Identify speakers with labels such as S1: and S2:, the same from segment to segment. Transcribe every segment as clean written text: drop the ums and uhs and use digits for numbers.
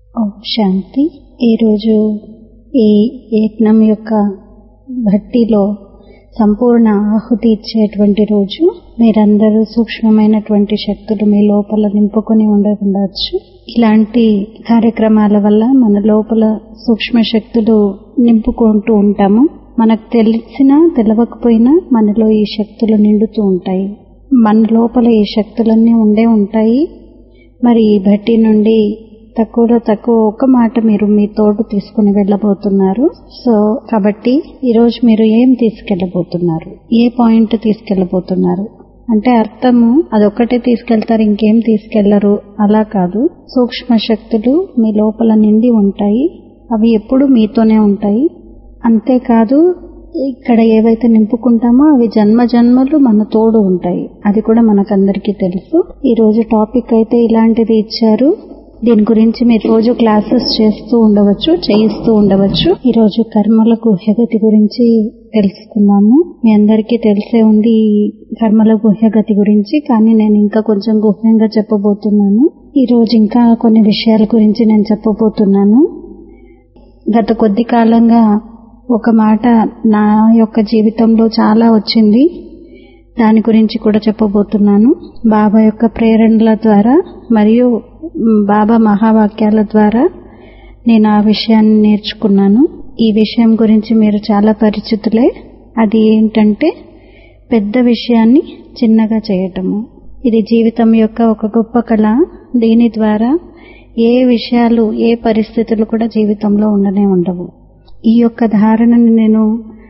S1: ఓం శాంతి. ఈరోజు ఈ యజ్ఞం యొక్క భట్టిలో సంపూర్ణ ఆహుతి ఇచ్చేటువంటి రోజు. మీరందరూ సూక్ష్మమైనటువంటి శక్తులు మీ లోపల నింపుకొని ఉండవచ్చు. ఇలాంటి కార్యక్రమాల వల్ల మన లోపల సూక్ష్మ శక్తులు నింపుకుంటూ ఉంటాము. మనకు తెలిసినా తెలవకపోయినా మనలో ఈ శక్తులు నిండుతూ ఉంటాయి. మన లోపల ఈ శక్తులన్నీ ఉండే ఉంటాయి. మరి ఈ భట్టి నుండి తక్కువలో తక్కువ ఒక మాట మీరు మీ తోడు తీసుకుని వెళ్ళబోతున్నారు. సో కాబట్టి ఈరోజు మీరు ఏం తీసుకెళ్ళబోతున్నారు, ఏ పాయింట్ తీసుకెళ్ళబోతున్నారు అంటే అర్థము అదొక్కటే తీసుకెళ్తారు, ఇంకేం తీసుకెళ్లరు అలా కాదు. సూక్ష్మ శక్తులు మీ లోపల నిండి ఉంటాయి. అవి ఎప్పుడు మీతోనే ఉంటాయి. అంతేకాదు ఇక్కడ ఏవైతే నింపుకుంటామో అవి జన్మ జన్మలు మన తోడు ఉంటాయి. అది కూడా మనకందరికీ తెలుసు. ఈరోజు టాపిక్ అయితే ఇలాంటిది ఇచ్చారు. దీని గురించి మీరు రోజు క్లాసెస్ చేస్తూ ఉండవచ్చు, చేయిస్తూ ఉండవచ్చు. ఈరోజు కర్మల గుహ్యగతి గురించి తెలుసుకున్నాము. మీ అందరికీ తెలిసే ఉంది కర్మల గుహ్యగతి గురించి, కానీ నేను ఇంకా కొంచెం గుహ్యంగా చెప్పబోతున్నాను. ఈరోజు ఇంకా కొన్ని విషయాల గురించి నేను చెప్పబోతున్నాను. గత కొద్ది కాలంగా ఒక మాట నా యొక్క జీవితంలో చాలా వచ్చింది. దాని గురించి కూడా చెప్పబోతున్నాను. బాబా యొక్క ప్రేరణల ద్వారా మరియు బాబా మహావాక్యాల ద్వారా నేను ఆ విషయాన్ని నేర్చుకున్నాను. ఈ విషయం గురించి మీరు చాలా పరిచితులే. అది ఏంటంటే పెద్ద విషయాన్ని చిన్నగా చేయటము. ఇది జీవితం యొక్క ఒక గొప్ప కళ. దీని ద్వారా ఏ విషయాలు ఏ పరిస్థితులు కూడా జీవితంలో ఉండవు. ఈ యొక్క ధారణని నేను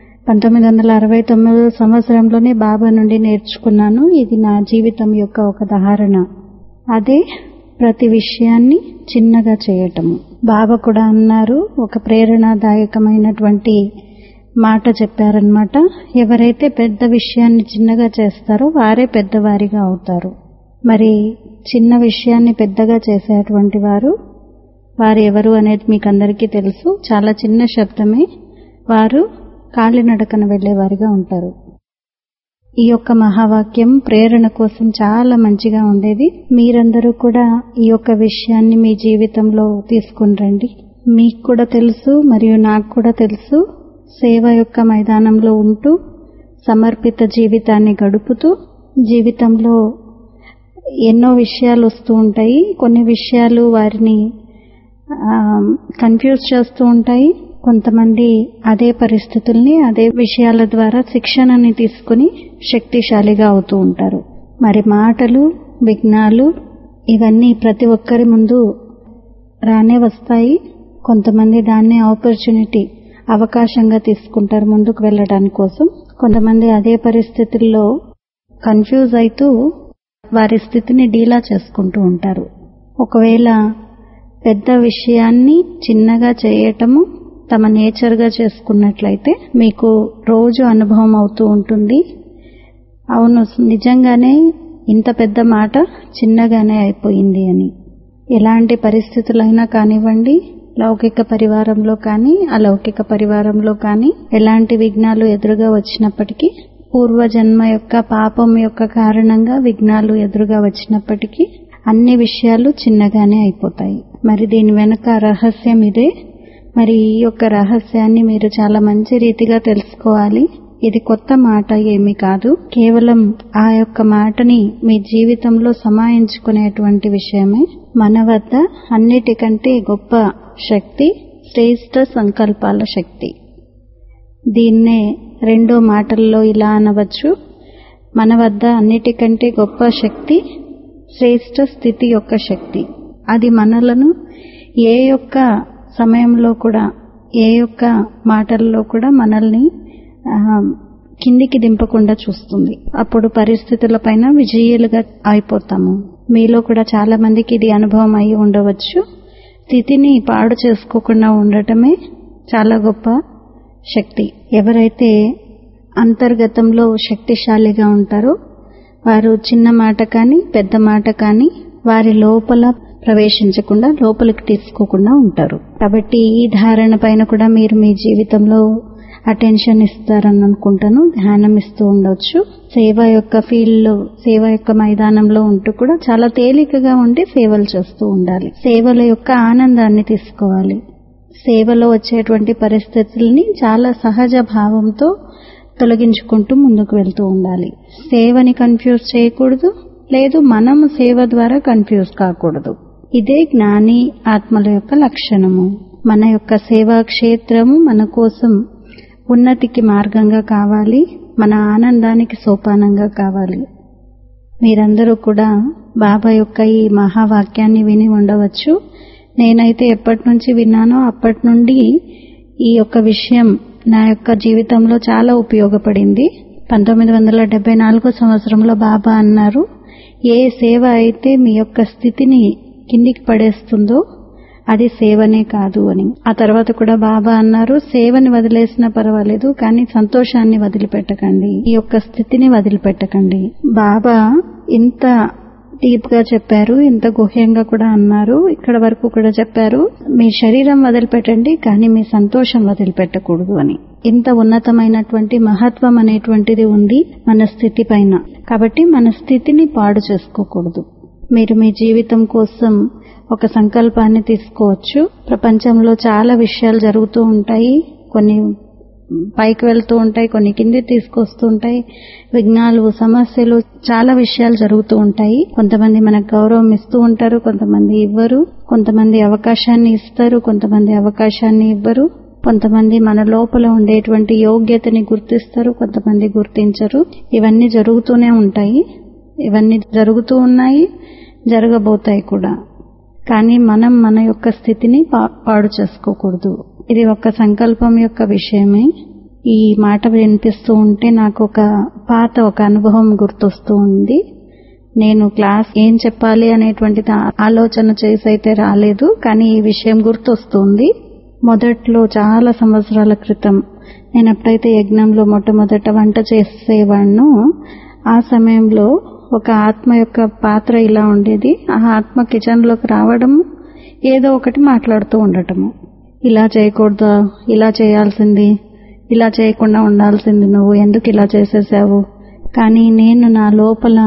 S1: 1969 సంవత్సరంలోనే బాబా నుండి నేర్చుకున్నాను. ఇది నా జీవితం యొక్క ఒక ధారణ. అదే ప్రతి విషయాన్ని చిన్నగా చేయటము. బాబా కూడా అన్నారు, ఒక ప్రేరణాదాయకమైనటువంటి మాట చెప్పారనమాట. ఎవరైతే పెద్ద విషయాన్ని చిన్నగా చేస్తారో వారే పెద్దవారిగా అవుతారు. మరి చిన్న విషయాన్ని పెద్దగా చేసేటువంటి వారు ఎవరు అనేది మీకు అందరికీ తెలుసు. చాలా చిన్న శబ్దమే. వారు కాలినడకన వెళ్లేవారిగా ఉంటారు. ఈ యొక్క మహావాక్యం ప్రేరణ కోసం చాలా మంచిగా ఉండేది. మీరందరూ కూడా ఈ యొక్క విషయాన్ని మీ జీవితంలో తీసుకుని రండి. మీకు కూడా తెలుసు మరియు నాకు కూడా తెలుసు. సేవ యొక్క మైదానంలో ఉంటూ సమర్పిత జీవితాన్ని గడుపుతూ జీవితంలో ఎన్నో విషయాలు వస్తూ ఉంటాయి. కొన్ని విషయాలు వారిని కన్ఫ్యూజ్ చేస్తూ ఉంటాయి. కొంతమంది అదే పరిస్థితుల్ని అదే విషయాల ద్వారా శిక్షణని తీసుకుని శక్తిశాలిగా అవుతూ ఉంటారు. మరి మాటలు, విఘ్నాలు ఇవన్నీ ప్రతి ఒక్కరి ముందు రానే వస్తాయి. కొంతమంది దాన్ని ఆపర్చునిటీ, అవకాశంగా తీసుకుంటారు ముందుకు వెళ్ళడానికి కోసం. కొంతమంది అదే పరిస్థితుల్లో కన్ఫ్యూజ్ అవుతూ వారి స్థితిని డీలా చేసుకుంటూ ఉంటారు. ఒకవేళ పెద్ద విషయాన్ని చిన్నగా చేయటము తమ నేచర్గా చేసుకున్నట్లయితే మీకు రోజు అనుభవం అవుతూ ఉంటుంది. అవును, నిజంగానే ఇంత పెద్ద మాట చిన్నగానే అయిపోయింది అని. ఎలాంటి పరిస్థితులైనా కానివ్వండి, లౌకిక పరివారంలో కానీ అలౌకిక పరివారంలో కానీ ఎలాంటి విఘ్నాలు ఎదురుగా వచ్చినప్పటికీ, పూర్వజన్మ యొక్క పాపం యొక్క కారణంగా విఘ్నాలు ఎదురుగా వచ్చినప్పటికీ అన్ని విషయాలు చిన్నగానే అయిపోతాయి. మరి దీని వెనుక రహస్యం ఇదే. మరి ఈ యొక్క రహస్యాన్ని మీరు చాలా మంచి రీతిగా తెలుసుకోవాలి. ఇది కొత్త మాట ఏమీ కాదు. కేవలం ఆ యొక్క మాటని మీ జీవితంలో సమాయించుకునేటువంటి విషయమే. మన వద్ద అన్నిటికంటే గొప్ప శక్తి శ్రేష్ఠ సంకల్పాల శక్తి. దీన్నే రెండో మాటల్లో ఇలా అనవచ్చు. మన వద్ద అన్నిటికంటే గొప్ప శక్తి శ్రేష్ఠ స్థితి యొక్క శక్తి. అది మనలను ఏ యొక్క సమయంలో కూడా, ఏ యొక్క మాటల్లో కూడా మనల్ని కిందికి దింపకుండా చూస్తుంది. అప్పుడు పరిస్థితులపైన విజయులుగా అయిపోతాము. మీలో కూడా చాలా మందికి ఇది అనుభవం అయి ఉండవచ్చు. స్థితిని పాడు చేసుకోకుండా ఉండటమే చాలా గొప్ప శక్తి. ఎవరైతే అంతర్గతంలో శక్తిశాలిగా ఉంటారో వారు చిన్న మాట కానీ పెద్ద మాట కానీ వారి లోపల ప్రవేశించకుండా, లోపలికి తీసుకోకుండా ఉంటారు. కాబట్టి ఈ ధారణ పైన కూడా మీరు మీ జీవితంలో అటెన్షన్ ఇస్తారని అనుకుంటాను. ధ్యానం ఇస్తూ ఉండొచ్చు. సేవ యొక్క ఫీల్డ్, సేవ యొక్క మైదానంలో ఉంటూ కూడా చాలా తేలికగా ఉండి సేవలు చేస్తూ ఉండాలి. సేవల యొక్క ఆనందాన్ని తీసుకోవాలి. సేవలో వచ్చేటువంటి పరిస్థితుల్ని చాలా సహజ భావంతో తొలగించుకుంటూ ముందుకు వెళ్తూ ఉండాలి. సేవని కన్ఫ్యూజ్ చేయకూడదు, లేదు మనం సేవ ద్వారా కన్ఫ్యూజ్ కాకూడదు. ఇదే జ్ఞాని ఆత్మల యొక్క లక్షణము. మన యొక్క సేవా క్షేత్రము మన కోసం ఉన్నతికి మార్గంగా కావాలి, మన ఆనందానికి సోపానంగా కావాలి. మీరందరూ కూడా బాబా యొక్క ఈ మహావాక్యాన్ని విని ఉండవచ్చు. నేనైతే ఎప్పటి నుంచి విన్నానో అప్పటి నుండి ఈ యొక్క విషయం నా యొక్క జీవితంలో చాలా ఉపయోగపడింది. 1974 సంవత్సరంలో బాబా అన్నారు, ఏ సేవ అయితే మీ యొక్క స్థితిని కిందికి పడేస్తుందో అది సేవనే కాదు అని. ఆ తర్వాత కూడా బాబా అన్నారు, సేవని వదిలేసినా పర్వాలేదు కానీ సంతోషాన్ని వదిలిపెట్టకండి, ఈ యొక్క స్థితిని వదిలిపెట్టకండి. బాబా ఇంత డీప్ గా చెప్పారు, ఇంత గుహ్యంగా కూడా అన్నారు. ఇక్కడ వరకు కూడా చెప్పారు, మీ శరీరం వదిలిపెట్టండి కానీ మీ సంతోషం వదిలిపెట్టకూడదు అని. ఇంత ఉన్నతమైనటువంటి మహత్వం అనేటువంటిది ఉంది మన స్థితి పైన. కాబట్టి మన స్థితిని పాడు చేసుకోకూడదు. మీరు మీ జీవితం కోసం ఒక సంకల్పాన్ని తీసుకోవచ్చు. ప్రపంచంలో చాలా విషయాలు జరుగుతూ ఉంటాయి. కొన్ని పైకి వెళ్తూ ఉంటాయి, కొన్ని కింది తీసుకొస్తూ ఉంటాయి. విఘ్నాలు, సమస్యలు, చాలా విషయాలు జరుగుతూ ఉంటాయి. కొంతమంది మనకు గౌరవం ఇస్తూ ఉంటారు, కొంతమంది ఇవ్వరు. కొంతమంది అవకాశాన్ని ఇస్తారు, కొంతమంది అవకాశాన్ని ఇవ్వరు. కొంతమంది మన లోపల ఉండేటువంటి యోగ్యతని గుర్తిస్తారు, కొంతమంది గుర్తించరు. ఇవన్నీ జరుగుతూనే ఉంటాయి. ఇవన్నీ జరుగుతూ ఉన్నాయి, జరగబోతాయి కూడా. కానీ మనం మన యొక్క స్థితిని పాడు చేసుకోకూడదు. ఇది ఒక సంకల్పం యొక్క విషయమే. ఈ మాట వినిపిస్తూ ఉంటే నాకు ఒక పాత ఒక అనుభవం గుర్తొస్తూ ఉంది. నేను క్లాస్ ఏం చెప్పాలి అనేటువంటిది ఆలోచన చేసైతే రాలేదు, కానీ ఈ విషయం గుర్తొస్తుంది. మొదట్లో చాలా సంవత్సరాల క్రితం నేను ఎప్పుడైతే యజ్ఞంలో మొట్టమొదట వంట చేసేవాడినో ఆ సమయంలో ఒక ఆత్మ యొక్క పాత్ర ఇలా ఉండేది. ఆ ఆత్మ కిచెన్ లోకి రావడము, ఏదో ఒకటి మాట్లాడుతూ ఉండటము. ఇలా చేయకూడదు, ఇలా చేయాల్సింది, ఇలా చేయకుండా ఉండాల్సింది, నువ్వు ఎందుకు ఇలా చేసేసావు. కానీ నేను నా లోపల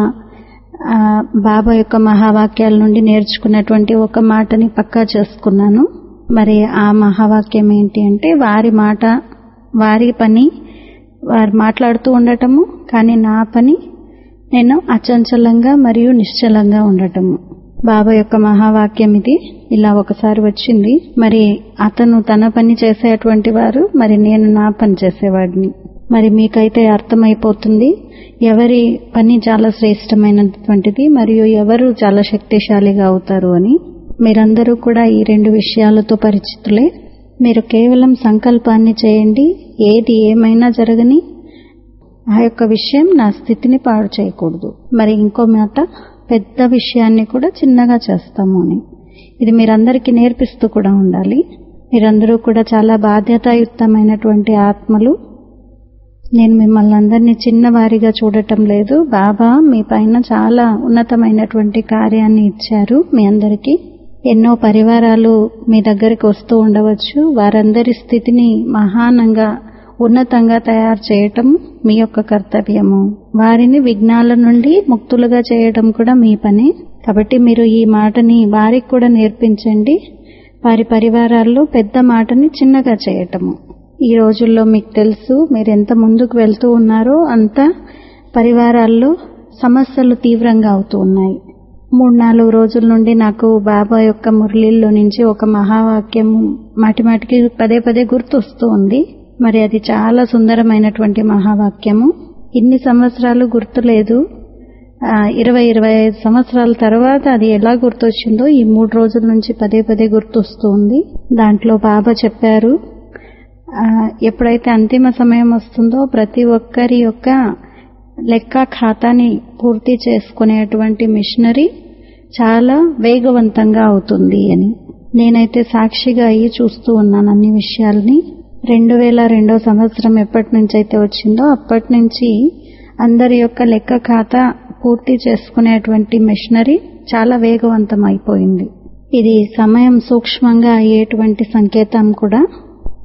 S1: బాబా యొక్క మహావాక్యాల నుండి నేర్చుకున్నటువంటి ఒక మాటని పక్కా చేసుకున్నాను. మరి ఆ మహావాక్యం ఏంటి అంటే, వారి మాట, వారి పని వారు మాట్లాడుతూ ఉండటము, కానీ నా పని నేను అచంచలంగా మరియు నిశ్చలంగా ఉండటము. బాబా యొక్క మహావాక్యం ఇది. ఇలా ఒకసారి వచ్చింది. మరి అతను తన పని చేసేటువంటి వారు, మరి నేను నా పని చేసేవాడిని. మరి మీకైతే అర్థమైపోతుంది ఎవరి పని చాలా శ్రేష్టమైనటువంటిది మరియు ఎవరు చాలా శక్తిశాలిగా అవుతారు అని. మీరందరూ కూడా ఈ రెండు విషయాలతో పరిచితులే. మీరు కేవలం సంకల్పాన్ని చేయండి, ఏది ఏమైనా జరగని, ఆ యొక్క విషయం నా స్థితిని పాడు చేయకూడదు. మరి ఇంకో మాట, పెద్ద విషయాన్ని కూడా చిన్నగా చేస్తాము అని. ఇది మీరందరికీ నేర్పిస్తూ కూడా ఉండాలి. మీరందరూ కూడా చాలా బాధ్యతాయుక్తమైనటువంటి ఆత్మలు. నేను మిమ్మల్ని అందరినీ చిన్నవారిగా చూడటం లేదు. బాబా మీ పైన చాలా ఉన్నతమైనటువంటి కార్యాన్ని ఇచ్చారు. మీ అందరికీ ఎన్నో పరివారాలు మీ దగ్గరికి వస్తూ ఉండవచ్చు. వారందరి స్థితిని మహానంగా, ఉన్నతంగా తయారు చేయటం మీ యొక్క కర్తవ్యము. వారిని విఘ్నాల నుండి ముక్తులుగా చేయటం కూడా మీ పని. కాబట్టి మీరు ఈ మాటని వారికి కూడా నేర్పించండి. వారి పరివారాల్లో పెద్ద మాటని చిన్నగా చేయటము. ఈ రోజుల్లో మీకు తెలుసు, మీరు ఎంత ముందుకు వెళ్తూ ఉన్నారో అంత పరివారాల్లో సమస్యలు తీవ్రంగా అవుతూ ఉన్నాయి. 3-4 రోజుల నుండి నాకు బాబా యొక్క మురళిల్లో నుంచి ఒక మహావాక్యం మాటిమాటికి పదే పదే గుర్తొస్తూ ఉంది. మరి అది చాలా సుందరమైనటువంటి మహావాక్యము. ఇన్ని సంవత్సరాలు గుర్తులేదు. 20-25 సంవత్సరాల తర్వాత అది ఎలా గుర్తొచ్చిందో ఈ 3 రోజుల నుంచి పదే పదే గుర్తొస్తూ ఉంది. దాంట్లో బాబా చెప్పారు, ఎప్పుడైతే అంతిమ సమయం వస్తుందో ప్రతి ఒక్కరి యొక్క లెక్క ఖాతాని పూర్తి చేసుకునేటువంటి మిషనరీ చాలా వేగవంతంగా అవుతుంది అని. నేనైతే సాక్షిగా అయ్యి చూస్తూ ఉన్నాను అన్ని విషయాల్ని. 2002 సంవత్సరం ఎప్పటి నుంచి అయితే వచ్చిందో అప్పటి నుంచి అందరి యొక్క లెక్క ఖాతా పూర్తి చేసుకునేటువంటి మిషనరీ చాలా వేగవంతం అయిపోయింది. ఇది సమయం సూక్ష్మంగా అయ్యేటువంటి సంకేతం కూడా.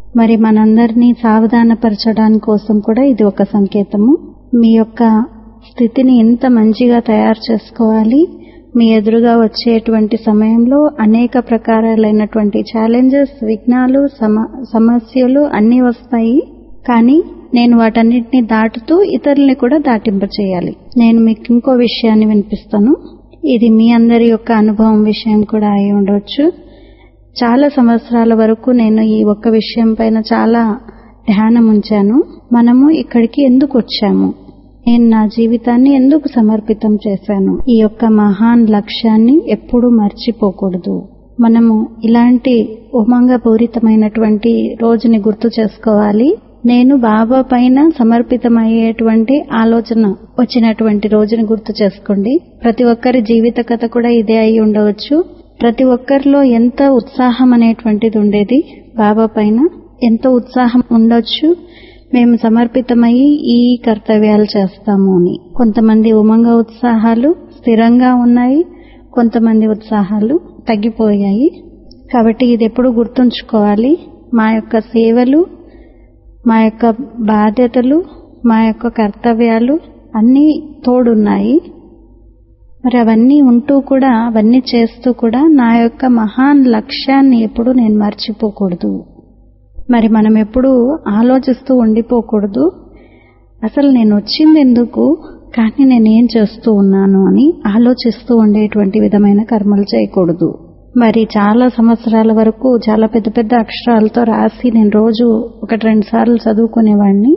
S1: మరి మనందరినీ సావధానపరచడానికి కోసం కూడా ఇది ఒక సంకేతము. మీ యొక్క స్థితిని ఎంత మంచిగా తయారు చేసుకోవాలి. మీ ఎదురుగా వచ్చేటువంటి సమయంలో అనేక ప్రకారాలైనటువంటి ఛాలెంజెస్, విఘ్నాలు, సమస్యలు అన్నీ వస్తాయి. కానీ నేను వాటన్నిటిని దాటుతూ ఇతరుల్ని కూడా దాటింపచేయాలి. నేను మీకు ఇంకో విషయాన్ని వినిపిస్తాను. ఇది మీ అందరి యొక్క అనుభవం విషయం కూడా అయి ఉండవచ్చు. చాలా సంవత్సరాల వరకు నేను ఈ ఒక్క విషయం పైన చాలా ధ్యానం ఉంచాను. మనము ఇక్కడికి ఎందుకు వచ్చాము, నేను నా జీవితాన్ని ఎందుకు సమర్పితం చేశాను, ఈ యొక్క మహాన్ లక్ష్యాన్ని ఎప్పుడూ మర్చిపోకూడదు. మనము ఇలాంటి ఉమంగపూరితమైనటువంటి రోజుని గుర్తు చేసుకోవాలి. నేను బాబా పైన సమర్పితమయ్యేటువంటి ఆలోచన వచ్చినటువంటి రోజుని గుర్తు చేసుకోండి. ప్రతి ఒక్కరి జీవిత కథ కూడా ఇదే అయి ఉండవచ్చు. ప్రతి ఒక్కరిలో ఎంత ఉత్సాహం అనేటువంటిది ఉండేది, బాబా పైన ఎంతో ఉత్సాహం ఉండొచ్చు. మేము సమర్పితమయ్యి ఈ కర్తవ్యాలు చేస్తాము అని. కొంతమంది ఉమంగ ఉత్సాహాలు స్థిరంగా ఉన్నాయి, కొంతమంది ఉత్సాహాలు తగ్గిపోయాయి. కాబట్టి ఇది ఎప్పుడు గుర్తుంచుకోవాలి. మా యొక్క సేవలు, మా యొక్క బాధ్యతలు, మా యొక్క కర్తవ్యాలు అన్నీ తోడున్నాయి. మరి అవన్నీ ఉంటూ కూడా, అవన్నీ చేస్తూ కూడా నా యొక్క మహాన్ లక్ష్యాన్ని ఎప్పుడు నేను మర్చిపోకూడదు. మరి మనం ఎప్పుడు ఆలోచిస్తూ ఉండిపోకూడదు, అసలు నేను వచ్చింది ఎందుకు, కానీ నేనేం చేస్తూ ఉన్నాను అని ఆలోచిస్తూ ఉండేటువంటి విధమైన కర్మలు చేయకూడదు. మరి చాలా సంవత్సరాల వరకు చాలా పెద్ద పెద్ద అక్షరాలతో రాసి నేను రోజు 1-2 సార్లు చదువుకునేవాడిని.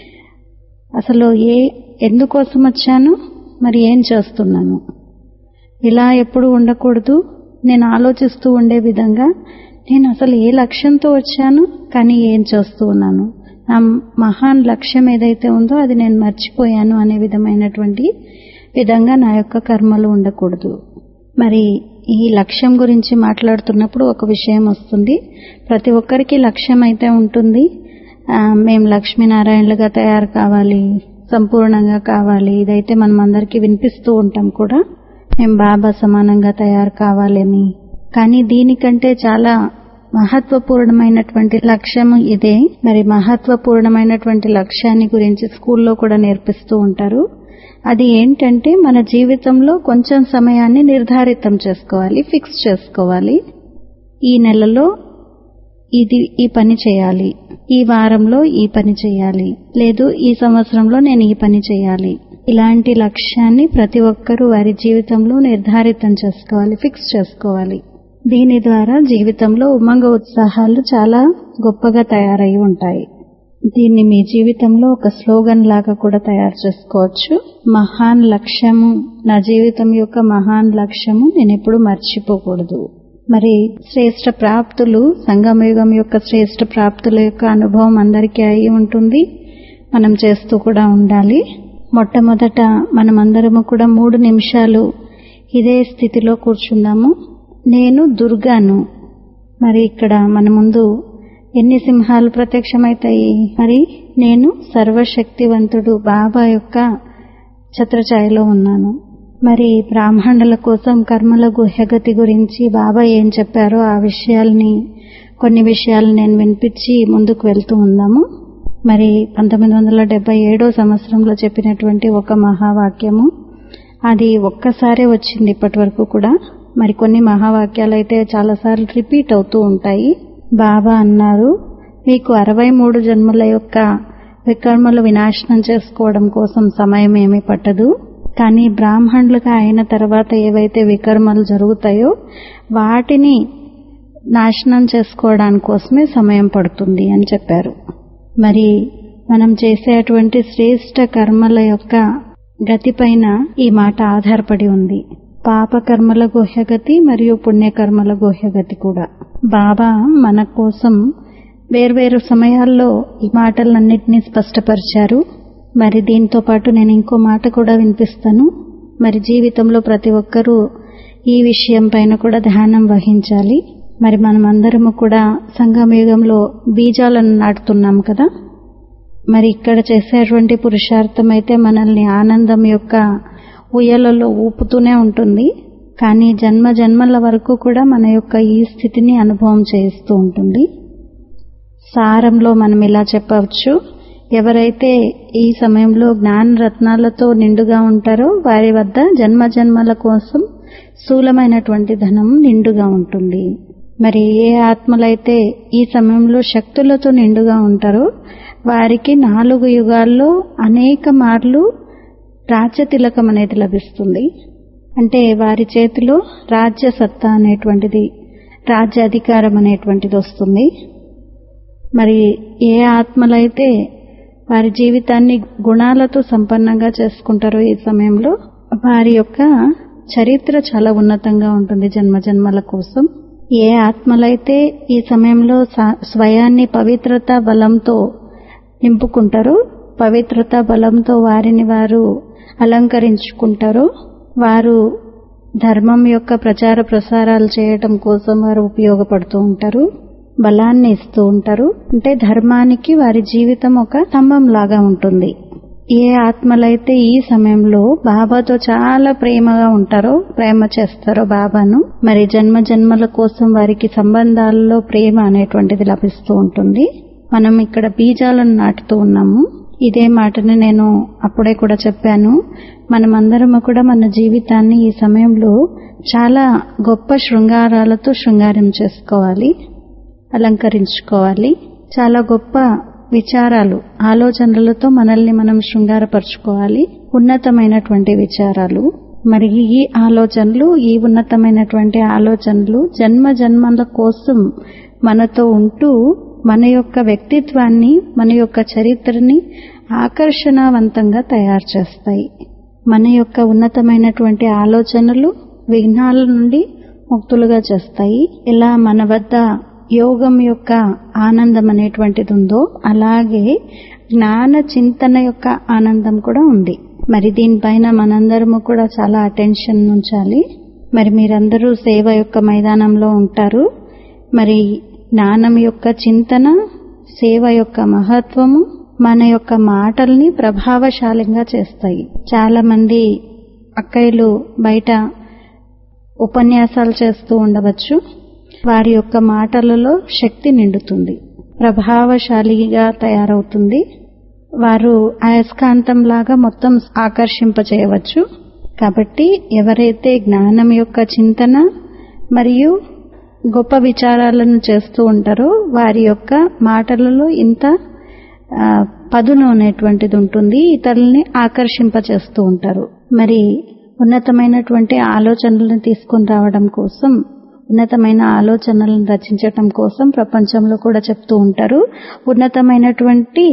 S1: అసలు ఎందుకోసం వచ్చాను, మరి ఏం చేస్తున్నాను, ఇలా ఎప్పుడు ఉండకూడదు. నేను ఆలోచిస్తూ ఉండే విధంగా నేను అసలు ఏ లక్ష్యంతో వచ్చాను, కానీ ఏం చేస్తూ ఉన్నాను, నా మహాన్ లక్ష్యం ఏదైతే ఉందో అది నేను మర్చిపోయాను అనే విధమైనటువంటి విధంగా నా యొక్క కర్మలు ఉండకూడదు. మరి ఈ లక్ష్యం గురించి మాట్లాడుతున్నప్పుడు ఒక విషయం వస్తుంది. ప్రతి ఒక్కరికి లక్ష్యం అయితే ఉంటుంది. మేము లక్ష్మీనారాయణలుగా తయారు కావాలి, సంపూర్ణంగా కావాలి, ఇదైతే మనం అందరికీ వినిపిస్తూ ఉంటాం కూడా. మేము బాబా సమానంగా తయారు కావాలని. కానీ దీనికంటే చాలా మహత్వపూర్ణమైనటువంటి లక్ష్యం ఇదే. మరి మహత్వపూర్ణమైనటువంటి లక్ష్యాన్ని గురించి స్కూల్లో కూడా నేర్పిస్తూ ఉంటారు. అది ఏంటంటే మన జీవితంలో కొంచెం సమయాన్ని నిర్ధారితం చేసుకోవాలి, ఫిక్స్ చేసుకోవాలి. ఈ నెలలో ఈ పని చేయాలి, ఈ వారంలో ఈ పని చేయాలి, లేదు ఈ సంవత్సరంలో నేను ఈ పని చేయాలి. ఇలాంటి లక్ష్యాన్ని ప్రతి ఒక్కరూ వారి జీవితంలో నిర్ధారితం చేసుకోవాలి, ఫిక్స్ చేసుకోవాలి. దీని ద్వారా జీవితంలో ఉమంగ ఉత్సాహాలు చాలా గొప్పగా తయారై ఉంటాయి. దీన్ని మీ జీవితంలో ఒక స్లోగన్ లాగా కూడా తయారు చేసుకోవచ్చు. మహాన్ లక్ష్యము, నా జీవితం యొక్క మహాన్ లక్ష్యము నేను ఎప్పుడు మర్చిపోకూడదు. మరి శ్రేష్ఠ ప్రాప్తులు, సంగమయుగం యొక్క శ్రేష్ఠ ప్రాప్తుల యొక్క అనుభవం అందరికీ అయి ఉంటుంది. మనం చేస్తూ కూడా ఉండాలి. మొట్టమొదట మనమందరము కూడా 3 నిమిషాలు ఇదే స్థితిలో కూర్చుందాము. నేను దుర్గాను. మరి ఇక్కడ మన ముందు ఎన్ని సింహాలు ప్రత్యక్షమైతాయి. మరి నేను సర్వశక్తివంతుడు బాబా యొక్క ఛత్రఛాయలో ఉన్నాను. మరి బ్రాహ్మణుల కోసం కర్మల గుహ్యగతి గురించి బాబా ఏం చెప్పారో ఆ కొన్ని విషయాలు నేను వినిపించి ముందుకు వెళ్తూ ఉందాము. మరి 1977 సంవత్సరంలో చెప్పినటువంటి ఒక మహావాక్యము, అది ఒక్కసారే వచ్చింది ఇప్పటి వరకు కూడా. మరి కొన్ని మహావాక్యాలు అయితే చాలాసార్లు రిపీట్ అవుతూ ఉంటాయి. బాబా అన్నారు, మీకు 63 జన్మల యొక్క వికర్మలు వినాశనం చేసుకోవడం కోసం సమయం ఏమీ పట్టదు. కానీ బ్రాహ్మణులుగా అయిన తర్వాత ఏవైతే వికర్మలు జరుగుతాయో వాటిని నాశనం చేసుకోవడానికి కోసమే సమయం పడుతుంది అని చెప్పారు. మరి మనం చేసేటువంటి శ్రేష్ఠ కర్మల యొక్క గతి పైన ఈ మాట ఆధారపడి ఉంది. పాపకర్మల గుహ్యగతి మరియు పుణ్యకర్మల గుహ్యగతి కూడా. బాబా మన కోసం వేర్వేరు సమయాల్లో ఈ మాటలన్నింటినీ స్పష్టపరిచారు. మరి దీంతో పాటు నేను ఇంకో మాట కూడా వినిపిస్తాను. మరి జీవితంలో ప్రతి ఒక్కరూ ఈ విషయం పైన కూడా ధ్యానం వహించాలి. మరి మనమందరము కూడా సంగమయుగంలో బీజాలను నాటుతున్నాం కదా. మరి ఇక్కడ చేసేటువంటి పురుషార్థం అయితే మనల్ని ఆనందం యొక్క ఉయ్యలలో ఊపుతూనే ఉంటుంది. కానీ జన్మ జన్మల వరకు కూడా మన యొక్క ఈ స్థితిని అనుభవం చేస్తూ ఉంటుంది. సారంలో మనం ఇలా చెప్పవచ్చు, ఎవరైతే ఈ సమయంలో జ్ఞాన రత్నాలతో నిండుగా ఉంటారో వారి వద్ద జన్మ జన్మల కోసం స్థూలమైనటువంటి ధనం నిండుగా ఉంటుంది. మరి ఏ ఆత్మలైతే ఈ సమయంలో శక్తులతో నిండుగా ఉంటారో వారికి 4 యుగాల్లో అనేక మార్లు రాజ్య తిలకం అనేది లభిస్తుంది. అంటే వారి చేతిలో రాజ్య సత్తా అనేటువంటిది, రాజ్య అధికారం అనేటువంటిది వస్తుంది. మరి ఏ ఆత్మలైతే వారి జీవితాన్ని గుణాలతో సంపన్నంగా చేసుకుంటారో ఈ సమయంలో వారి యొక్క చరిత్ర చాలా ఉన్నతంగా ఉంటుంది జన్మ జన్మల కోసం. ఏ ఆత్మలైతే ఈ సమయంలో స్వయాన్ని పవిత్రత బలంతో నింపుకుంటారో, పవిత్రత బలంతో వారిని వారు అలంకరించుకుంటారో, వారు ధర్మం యొక్క ప్రచార ప్రసారాలు చేయటం కోసం వారు ఉపయోగపడుతూ ఉంటారు, బలాన్ని ఇస్తూ ఉంటారు. అంటే ధర్మానికి వారి జీవితం ఒక స్తంభం లాగా ఉంటుంది. ఏ ఆత్మలైతే ఈ సమయంలో బాబాతో చాలా ప్రేమగా ఉంటారో, ప్రేమ చేస్తారో బాబాను, మరి జన్మ జన్మల కోసం వారికి సంబంధాలలో ప్రేమ అనేటువంటిది లభిస్తూ ఉంటుంది. మనం ఇక్కడ బీజాలను నాటుతూ ఉన్నాము. ఇదే మాటని నేను అప్పుడే కూడా చెప్పాను. మనమందరము కూడా మన జీవితాన్ని ఈ సమయంలో చాలా గొప్ప శృంగారాలతో శృంగారం చేసుకోవాలి, అలంకరించుకోవాలి. చాలా గొప్ప విచారాలు, ఆలోచనలతో మనల్ని మనం శృంగారపరచుకోవాలి. ఉన్నతమైనటువంటి విచారాలు, మరి ఈ ఆలోచనలు, ఈ ఉన్నతమైనటువంటి ఆలోచనలు జన్మ జన్మల కోసం మనతో ఉంటూ మన యొక్క వ్యక్తిత్వాన్ని, మన యొక్క చరిత్రని ఆకర్షణవంతంగా తయారు చేస్తాయి. మన యొక్క ఉన్నతమైనటువంటి ఆలోచనలు విఘ్నాల నుండి ముక్తులుగా చేస్తాయి. ఇలా మన వద్ద యోగం యొక్క ఆనందం అనేటువంటిది ఉందో అలాగే జ్ఞాన చింతన యొక్క ఆనందం కూడా ఉంది. మరి దీనిపైన మనందరము కూడా చాలా అటెన్షన్ ఉంచాలి. మరి మీరందరూ సేవ యొక్క మైదానంలో ఉంటారు. మరి జ్ఞానం యొక్క చింతన, సేవ యొక్క మహత్వము మన యొక్క మాటల్ని ప్రభావశాలిగా చేస్తాయి. చాలా మంది అక్కయ్యలు బయట ఉపన్యాసాలు చేస్తూ ఉండవచ్చు. వారి యొక్క మాటలలో శక్తి నిండుతుంది, ప్రభావశాలిగా తయారవుతుంది. వారు అయస్కాంతంలాగా మొత్తం ఆకర్షింపచేయవచ్చు. కాబట్టి ఎవరైతే జ్ఞానం యొక్క చింతన మరియు గొప్ప విచారాలను చేస్తూ ఉంటారో వారి యొక్క మాటలలో ఇంత పదును అనేటువంటిది ఉంటుంది, ఇతరుల్ని ఆకర్షింపచేస్తూ ఉంటారు. మరి ఉన్నతమైనటువంటి ఆలోచనలను తీసుకుని రావడం కోసం, ఉన్నతమైన ఆలోచనలను రచించటం కోసం ప్రపంచంలో కూడా చెప్తూ ఉంటారు. ఉన్నతమైనటువంటి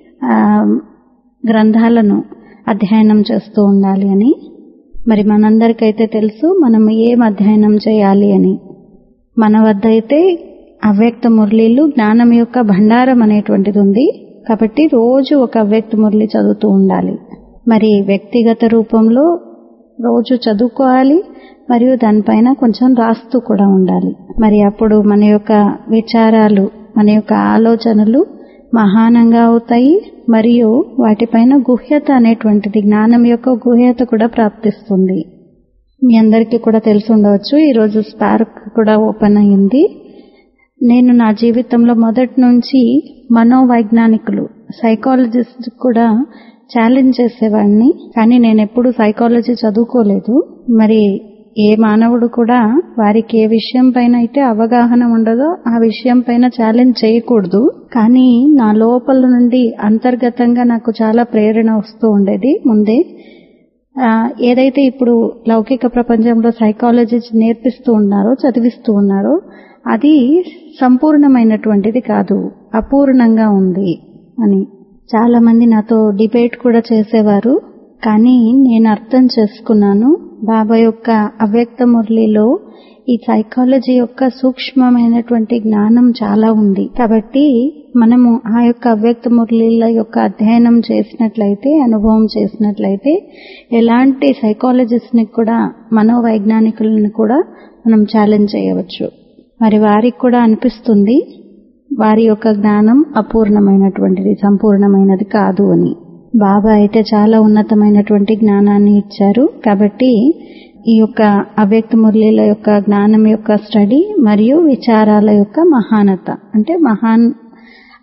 S1: గ్రంథాలను అధ్యయనం చేస్తూ ఉండాలి అని. మరి మనందరికైతే తెలుసు మనం ఏం అధ్యయనం చేయాలి అని. మన వద్ద అయితే అవ్యక్త మురళీలు, జ్ఞానం యొక్క భండారం అనేటువంటిది ఉంది. కాబట్టి రోజు ఒక అవ్యక్త మురళి చదువుతూ ఉండాలి. మరి వ్యక్తిగత రూపంలో రోజు చదువుకోవాలి, మరియు దానిపైన కొంచెం రాస్తూ కూడా ఉండాలి. మరి అప్పుడు మన యొక్క విచారాలు, మన యొక్క ఆలోచనలు మహానంగా అవుతాయి. మరియు వాటిపైన గుహ్యత అనేటువంటిది, జ్ఞానం యొక్క గుహ్యత కూడా ప్రాప్తిస్తుంది. మీ అందరికీ కూడా తెలిసి ఉండవచ్చు, ఈరోజు స్పార్క్ కూడా ఓపెన్ అయ్యింది. నేను నా జీవితంలో మొదటి నుంచి మనోవైజ్ఞానికులు, సైకాలజిస్ట్ కూడా ఛాలెంజ్ చేసేవాడిని. కానీ నేను ఎప్పుడు సైకాలజీ చదువుకోలేదు. మరి ఏ మానవుడు కూడా వారికి ఏ విషయం పైన అయితే అవగాహన ఉండదో ఆ విషయం పైన ఛాలెంజ్ చేయకూడదు. కానీ నా లోపల నుండి అంతర్గతంగా నాకు చాలా ప్రేరణ వస్తూ ఉండేది. ముందే ఏదైతే ఇప్పుడు లౌకిక ప్రపంచంలో సైకాలజీ నేర్పిస్తూ ఉన్నారో, చదివిస్తూ ఉన్నారో, అది సంపూర్ణమైనటువంటిది కాదు, అపూర్ణంగా ఉంది అని చాలా మంది నాతో డిబేట్ కూడా చేసేవారు. కానీ నేను అర్థం చేసుకున్నాను, బాబా యొక్క అవ్యక్త మురళిలో ఈ సైకాలజీ యొక్క సూక్ష్మమైనటువంటి జ్ఞానం చాలా ఉంది. కాబట్టి మనము ఆ యొక్క అవ్యక్త మురళిల యొక్క అధ్యయనం చేసినట్లయితే, అనుభవం చేసినట్లయితే, ఎలాంటి సైకాలజిస్ట్ ని కూడా, మనోవైజ్ఞానికులను కూడా మనం ఛాలెంజ్ చేయవచ్చు. మరి వారికి కూడా అనిపిస్తుంది వారి యొక్క జ్ఞానం అపూర్ణమైనటువంటిది, సంపూర్ణమైనది కాదు అని. బాబా అయితే చాలా ఉన్నతమైనటువంటి జ్ఞానాన్ని ఇచ్చారు. కాబట్టి ఈ యొక్క అవ్యక్త మురళీల యొక్క జ్ఞానం యొక్క స్టడీ మరియు విచారాల యొక్క మహానత, అంటే మహాన్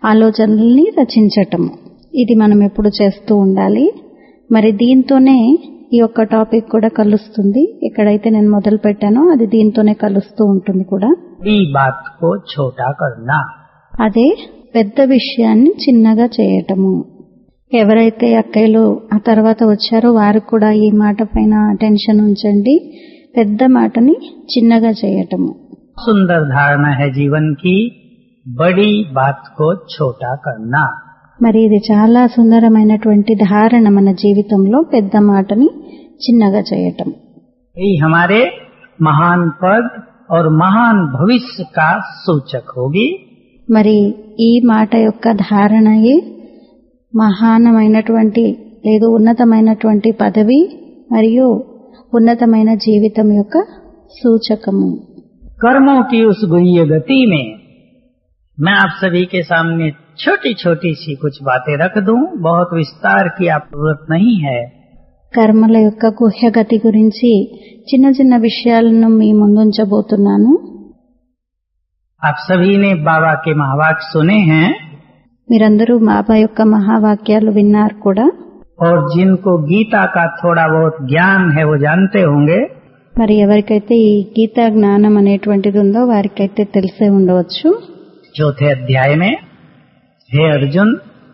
S1: ఆలోచనల్ని రచించటము. ఇది మనం ఎప్పుడు చేస్తూ ఉండాలి. మరి దీంతోనే ఈ యొక్క టాపిక్ కూడా కలుస్తుంది. ఎక్కడైతే నేను మొదలు పెట్టానో అది దీంతోనే కలుస్తూ ఉంటుంది కూడా.
S2: ఈ బాత్ కో ఛోటా కర్నా,
S1: అదే పెద్ద విషయాన్ని చిన్నగా చేయటము. ఎవరైతే అక్కయ్యలు ఆ తర్వాత వచ్చారో వారు కూడా ఈ మాట పైన అటెన్షన్ ఉంచండి. పెద్ద మాటని చిన్నగా చేయటము.
S2: సుందర ధారణ హై జీవన్ కి, బడి బాత్ కో ఛోటా కర్నా.
S1: మరి ఇది చాలా సుందరమైనటువంటి ధారణ మన జీవితంలో, పెద్ద మాటని చిన్నగా చేయటం.
S2: ये हमारे महान पद और महान भविष्य का सूचक होगी.
S1: మరి ఈ మాట యొక్క ధారణయే మహానమైనటువంటి లేదు ఉన్నతమైనటువంటి పదవి మరియు ఉన్నతమైన జీవితం యొక్క సూచకము.
S2: कर्मों की उस गुह्य गति में मैं आप सभी के सामने छोटी छोटी सी कुछ बातें रख दूं. बहुत विस्तार की जरूरत नहीं है.
S1: కర్మల యొక్క గుహ్యగతి గురించి చిన్న చిన్న విషయాలను మీ ముందుంచబోతున్నాను.
S2: आप सभी ने बाबा के महावाक्य सुने हैं
S1: మీరందరూ బాబా యొక్క మహావాక్యాలు విన్నారు కూడా.
S2: और जिनको गीता का थोड़ा बहुत ज्ञान है वो जानते होंगे.
S1: మరి ఎవరికైతే ఈ గీతా జ్ఞానం అనేటువంటిది ఉందో వారికైతే తెలిసే ఉండవచ్చు.
S2: चौथे अध्याय में हे अर्जुन,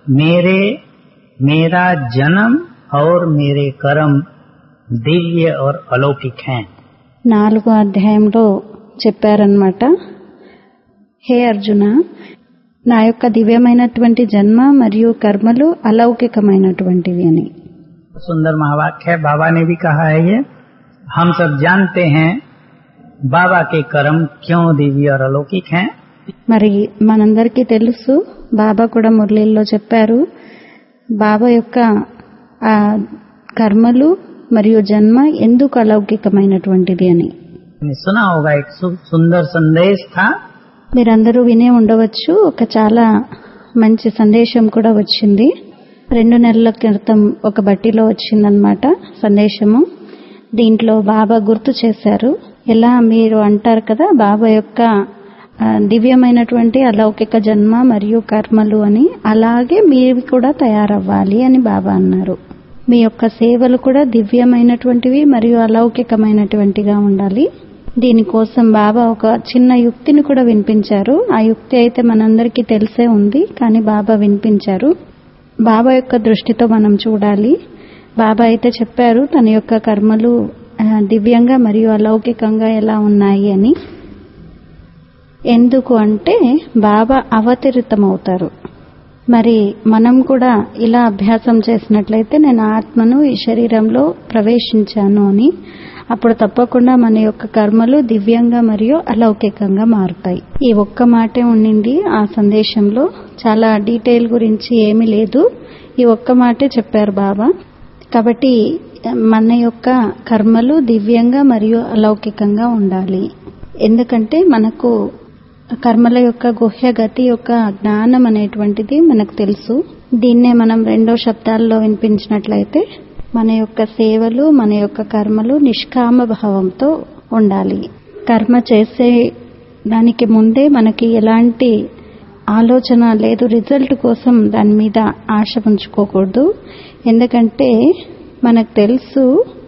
S2: मेरा जन्म और मेरे कर्म दिव्य और अलौकिक हैं.
S1: 4వ అధ్యాయంలో చెప్పారన్నమాట, హే అర్జున, నా యొక్క దివ్యమైనటువంటి జన్మ మరియు కర్మలు అలౌకికమైనటువంటివి అని.
S2: सुंदर महावाक्य है. बाबा ने भी कहा है ये. हम सब जानते हैं बाबा के कर्म क्यों दिव्य और अलौकिक हैं.
S1: మరి మనందరికీ తెలుసు, బాబా కూడా మురళీల్లో చెప్పారు, బాబా యొక్క ఆ కర్మలు మరియు జన్మ ఎందుకు అలౌకికమైనటువంటిది అని.
S2: सुना होगा, एक सुंदर संदेश था.
S1: మీరందరూ వినే ఉండవచ్చు, ఒక చాలా మంచి సందేశం కూడా వచ్చింది. 2 నెలల క్రితం ఒక బట్టిలో వచ్చిందనమాట సందేశము. దీంట్లో బాబా గుర్తు చేశారు, ఎలా మీరు అంటారు కదా బాబా యొక్క దివ్యమైనటువంటి అలౌకిక జన్మ మరియు కర్మలు అని, అలాగే మీరు కూడా తయారవ్వాలి అని బాబా అన్నారు. మీ యొక్క సేవలు కూడా దివ్యమైనటువంటివి మరియు అలౌకికమైనటువంటిగా ఉండాలి. దీనికోసం బాబా ఒక చిన్న యుక్తిని కూడా వినిపించారు. ఆ యుక్తి అయితే మనందరికీ తెలిసే ఉంది, కానీ బాబా వినిపించారు. బాబా యొక్క దృష్టితో మనం చూడాలి. బాబా అయితే చెప్పారు తన యొక్క కర్మలు దివ్యంగా మరియు అలౌకికంగా ఎలా ఉన్నాయి అని. ఎందుకు అంటే బాబా అవతరితమవుతారు. మరి మనం కూడా ఇలా అభ్యాసం చేసినట్లయితే నేను ఆత్మను ఈ శరీరంలో ప్రవేశించాను అని, అప్పుడు తప్పకుండా మన యొక్క కర్మలు దివ్యంగా మరియు అలౌకికంగా మారుతాయి. ఈ ఒక్క మాటే ఉండింది ఆ సందేశంలో, చాలా డీటెయిల్ గురించి ఏమీ లేదు. ఈ ఒక్క మాటే చెప్పారు బాబా. కాబట్టి మన యొక్క కర్మలు దివ్యంగా మరియు అలౌకికంగా ఉండాలి. ఎందుకంటే మనకు కర్మల యొక్క గుహ్య గతి యొక్క జ్ఞానం అనేటువంటిది మనకు తెలుసు. దీన్నే మనం 2 శబ్దాల్లో వినిపించినట్లయితే మన యొక్క సేవలు మన యొక్క కర్మలు నిష్కామ భావంతో ఉండాలి. కర్మ చేసే దానికి ముందే మనకి ఎలాంటి ఆలోచన లేదు, రిజల్ట్ కోసం దాని మీద ఆశ ఉంచుకోకూడదు. ఎందుకంటే మనకు తెలుసు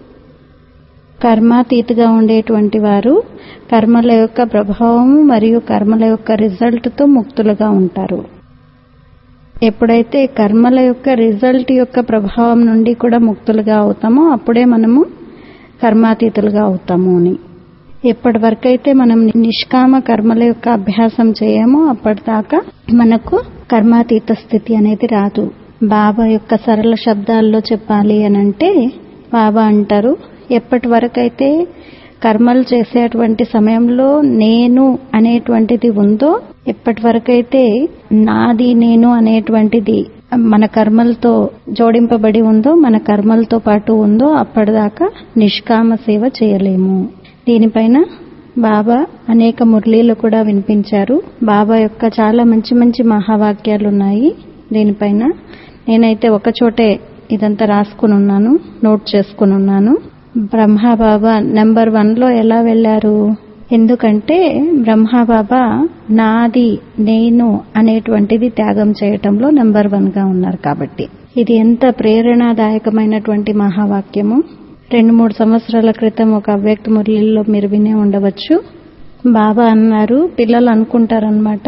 S1: కర్మాతీతగా ఉండేటువంటి వారు కర్మల యొక్క ప్రభావం మరియు కర్మల యొక్క రిజల్ట్తో ముక్తులుగా ఉంటారు. ఎప్పుడైతే కర్మల యొక్క రిజల్ట్ యొక్క ప్రభావం నుండి కూడా ముక్తులుగా అవుతామో అప్పుడే మనము కర్మాతీతులుగా అవుతాము అని. ఎప్పటి వరకైతే మనం నిష్కామ కర్మల యొక్క అభ్యాసం చేయమో అప్పటిదాకా మనకు కర్మాతీత స్థితి అనేది రాదు. బాబా యొక్క సరళ శబ్దాల్లో చెప్పాలి అనంటే బాబా అంటారు, ఎప్పటి వరకైతే కర్మలు చేసేటువంటి సమయంలో నేను అనేటువంటిది ఉందో, ఎప్పటి వరకైతే నాది నేను అనేటువంటిది మన కర్మలతో జోడింపబడి ఉందో, మన కర్మలతో పాటు ఉందో, అప్పటిదాకా నిష్కామ సేవ చేయలేము. దీనిపైన బాబా అనేక మురళీలు కూడా వినిపించారు. బాబా యొక్క చాలా మంచి మంచి మహావాక్యాలు ఉన్నాయి దీనిపైన. నేనైతే ఒకచోటే ఇదంతా రాసుకుని ఉన్నాను, నోట్ చేసుకుని ఉన్నాను. బ్రహ్మ బాబా నెంబర్ 1లో ఎలా వెళ్లారు, ఎందుకంటే బ్రహ్మబాబా నాది నేను అనేటువంటిది త్యాగం చేయటంలో నెంబర్ 1 గా ఉన్నారు కాబట్టి. ఇది ఎంత ప్రేరణాదాయకమైనటువంటి మహావాక్యము. 2-3 సంవత్సరాల క్రితం ఒక అవ్యక్త మురళిలో మీరు వినే ఉండవచ్చు. బాబా అన్నారు, పిల్లలు అనుకుంటారనమాట,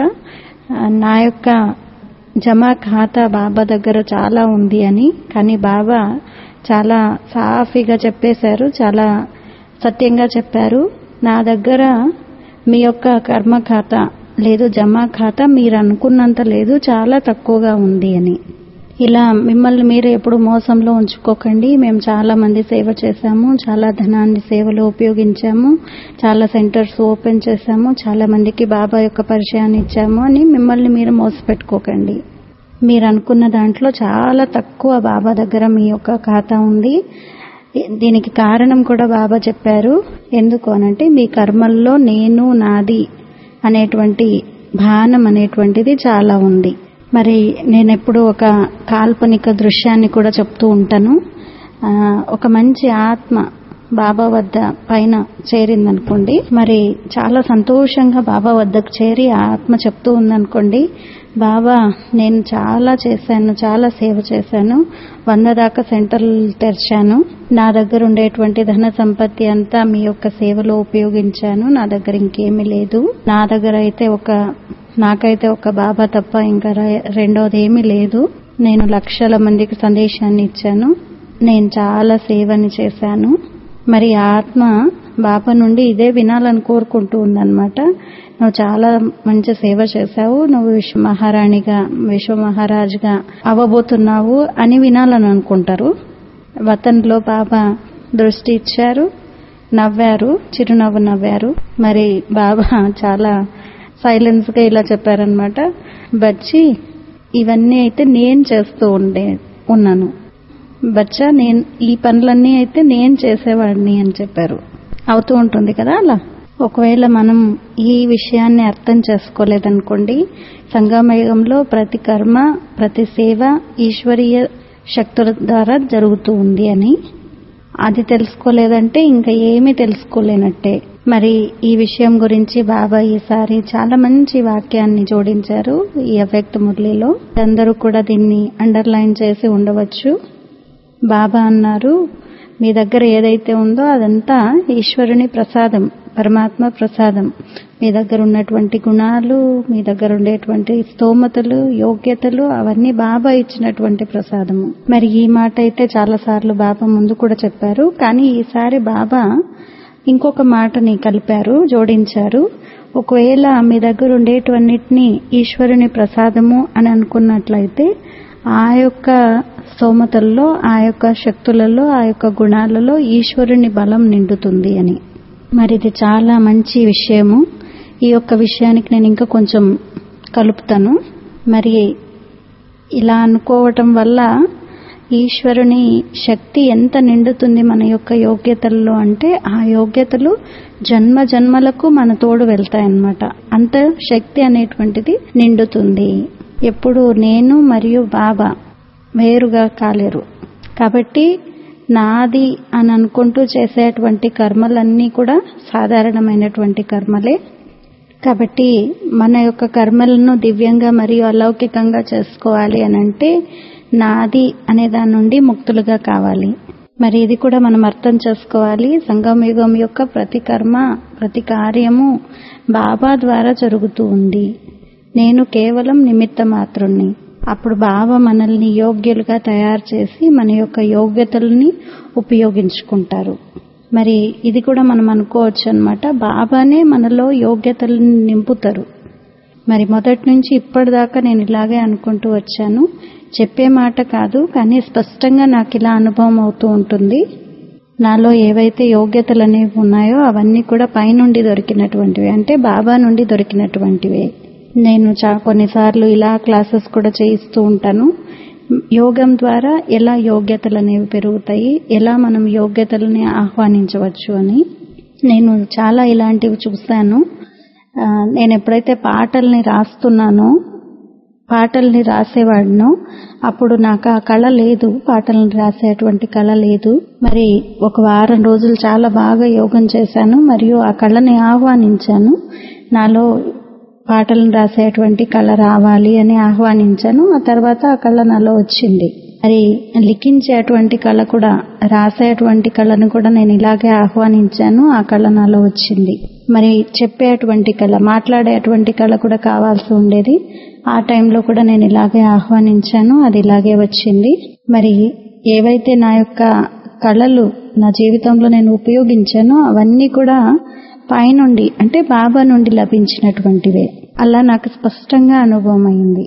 S1: నా యొక్క జమా ఖాతా బాబా దగ్గర చాలా ఉంది అని. కానీ బాబా చాలా సాఫీగా చెప్పేశారు, చాలా సత్యంగా చెప్పారు, నా దగ్గర మీ యొక్క కర్మ ఖాతా లేదు, జమా ఖాతా మీరు అనుకున్నంత లేదు, చాలా తక్కువగా ఉంది అని. ఇలా మిమ్మల్ని మీరు ఎప్పుడు మోసంలో ఉంచుకోకండి. మేము చాలా మంది సేవ చేశాము, చాలా ధనాన్ని సేవలో ఉపయోగించాము, చాలా సెంటర్స్ ఓపెన్ చేశాము, చాలా మందికి బాబా యొక్క పరిచయాన్ని ఇచ్చాము అని మిమ్మల్ని మీరు మోసపెట్టుకోకండి. మీరు అనుకున్న దాంట్లో చాలా తక్కువ బాబా దగ్గర మీ యొక్క ఖాతా ఉంది. దీనికి కారణం కూడా బాబా చెప్పారు. ఎందుకు అనంటే మీ కర్మల్లో నేను నాది అనేటువంటి భానం అనేటువంటిది చాలా ఉంది. మరి నేనెప్పుడు ఒక కాల్పనిక దృశ్యాన్ని కూడా చెప్తూ ఉంటాను. ఒక మంచి ఆత్మ బాబా వద్ద పైన చేరిందనుకోండి, మరి చాలా సంతోషంగా బాబా వద్దకు చేరి ఆ ఆత్మ చెప్తూ ఉందనుకోండి, బాబా నేను చాలా చేశాను, చాలా సేవ చేశాను, 100 దాకా సెంటర్లు తెరిచాను, నా దగ్గర ఉండేటువంటి ధన సంపత్తి అంతా మీ యొక్క సేవలో ఉపయోగించాను, నా దగ్గర ఇంకేమీ లేదు, నా దగ్గర అయితే నాకైతే ఒక బాబా తప్ప ఇంకా రెండోది ఏమీ లేదు, నేను లక్షల మందికి సందేశాన్ని ఇచ్చాను, నేను చాలా సేవని చేశాను. మరి ఆత్మ బాబా నుండి ఇదే వినాలని కోరుకుంటూ ఉందన్నమాట. నువ్వు చాలా మంచి సేవ చేశావు, నువ్వు విశ్వ మహారాణిగా విశ్వ మహారాజుగా అవ్వబోతున్నావు అని వినాలని అనుకుంటారు. వతన్లో బాబా దృష్టి ఇచ్చారు, నవ్వారు, చిరునవ్వు నవ్వారు. మరి బాబా చాలా సైలెన్స్ గా ఇలా చెప్పారనమాట, బచ్చి ఇవన్నీ అయితే నేను చేస్తూ ఉన్నాను, బచ్చా నేను ఈ పనులన్నీ అయితే నేను చేసేవాడిని అని చెప్పారు. అవుతూ ఉంటుంది కదా అలా. ఒకవేళ మనం ఈ విషయాన్ని అర్థం చేసుకోలేదనుకోండి, సంగమయుగంలో ప్రతి కర్మ ప్రతి సేవ ఈశ్వరీయ శక్తుల ద్వారా జరుగుతూ ఉంది అని, అది తెలుసుకోలేదంటే ఇంకా ఏమీ తెలుసుకోలేనట్టే. మరి ఈ విషయం గురించి బాబా ఈసారి చాలా మంచి వాక్యాన్ని జోడించారు ఈ అవ్యక్త మురళిలో. అందరూ కూడా దీన్ని అండర్లైన్ చేసి ఉండవచ్చు. బాబా అన్నారు, మీ దగ్గర ఏదైతే ఉందో అదంతా ఈశ్వరుని ప్రసాదం, పరమాత్మ ప్రసాదం. మీ దగ్గర ఉన్నటువంటి గుణాలు, మీ దగ్గర ఉండేటువంటి స్తోమతలు, యోగ్యతలు అవన్నీ బాబా ఇచ్చినటువంటి ప్రసాదము. మరి ఈ మాట అయితే చాలా సార్లు బాబా ముందు కూడా చెప్పారు. కానీ ఈసారి బాబా ఇంకొక మాటని కలిపారు, జోడించారు. ఒకవేళ మీ దగ్గర ఉండేటివన్నిటినీ ఈశ్వరుని ప్రసాదము అని అనుకున్నట్లయితే ఆ యొక్క స్తోమతల్లో, ఆ యొక్క శక్తులలో, ఆ యొక్క గుణాలలో ఈశ్వరుని బలం నిండుతుంది అని. మరి ఇది చాలా మంచి విషయము. ఈ యొక్క విషయానికి నేను ఇంకా కొంచెం కలుపుతాను. మరి ఇలా అనుకోవటం వల్ల ఈశ్వరుని శక్తి ఎంత నిండుతుంది మన యొక్క యోగ్యతల్లో అంటే, ఆ యోగ్యతలు జన్మ జన్మలకు మన తోడు వెళ్తాయన్నమాట. అంత శక్తి అనేటువంటిది నిండుతుంది. ఎప్పుడు నేను మరియు బాబా వేరుగా కాలేరు. కాబట్టి నాది అని అనుకుంటూ చేసేటువంటి కర్మలన్నీ కూడా సాధారణమైనటువంటి కర్మలే. కాబట్టి మన యొక్క కర్మలను దివ్యంగా మరియు అలౌకికంగా చేసుకోవాలి అనంటే నాది అనే దాని నుండి ముక్తులుగా కావాలి. మరి ఇది కూడా మనం అర్థం చేసుకోవాలి. సంగమయుగం యొక్క ప్రతి కర్మ ప్రతి కార్యము బాబా ద్వారా జరుగుతూ ఉంది. నేను కేవలం నిమిత్త మాత్రుణ్ణి. అప్పుడు బాబా మనల్ని యోగ్యులుగా తయారు చేసి మన యొక్క యోగ్యతల్ని ఉపయోగించుకుంటారు. మరి ఇది కూడా మనం అనుకోవచ్చు అన్నమాట, బాబానే మనలో యోగ్యతలను నింపుతారు. మరి మొదటి నుంచి ఇప్పటిదాకా నేను ఇలాగే అనుకుంటూ వచ్చాను. చెప్పే మాట కాదు, కానీ స్పష్టంగా నాకు ఇలా అనుభవం అవుతూ ఉంటుంది. నాలో ఏవైతే యోగ్యతలు అనేవి ఉన్నాయో అవన్నీ కూడా పైనుండి దొరికినటువంటివి, అంటే బాబా నుండి దొరికినటువంటివే. నేను కొన్నిసార్లు ఇలా క్లాసెస్ కూడా చేయిస్తూ ఉంటాను. యోగం ద్వారా ఎలా యోగ్యతలు అనేవి పెరుగుతాయి, ఎలా మనం యోగ్యతలని ఆహ్వానించవచ్చు అని నేను చాలా ఇలాంటివి చూశాను. నేను ఎప్పుడైతే పాటల్ని రాస్తున్నానో పాటల్ని రాసేవాడినో అప్పుడు నాకు ఆ కళ లేదు, పాటల్ని రాసేటువంటి కళ లేదు. మరి ఒక వారం రోజులు చాలా బాగా యోగం చేశాను మరియు ఆ కళని ఆహ్వానించాను. నాలో పాటలను రాసేటువంటి కళ రావాలి అని ఆహ్వానించాను. ఆ తర్వాత ఆ కళ నాలో వచ్చింది. మరి లిఖించేటువంటి కళ కూడా, రాసేటువంటి కళను కూడా నేను ఇలాగే ఆహ్వానించాను. ఆ కళ నాలో వచ్చింది. మరి చెప్పేటువంటి కళ, మాట్లాడేటువంటి కళ కూడా కావాల్సి ఉండేది. ఆ టైంలో కూడా నేను ఇలాగే ఆహ్వానించాను, అది ఇలాగే వచ్చింది. మరి ఏవైతే నా యొక్క కళలు నా జీవితంలో నేను ఉపయోగించానో అవన్నీ కూడా పైనుండి, అంటే బాబా నుండి లభించినటువంటివే. అలా నాకు స్పష్టంగా అనుభవం అయింది.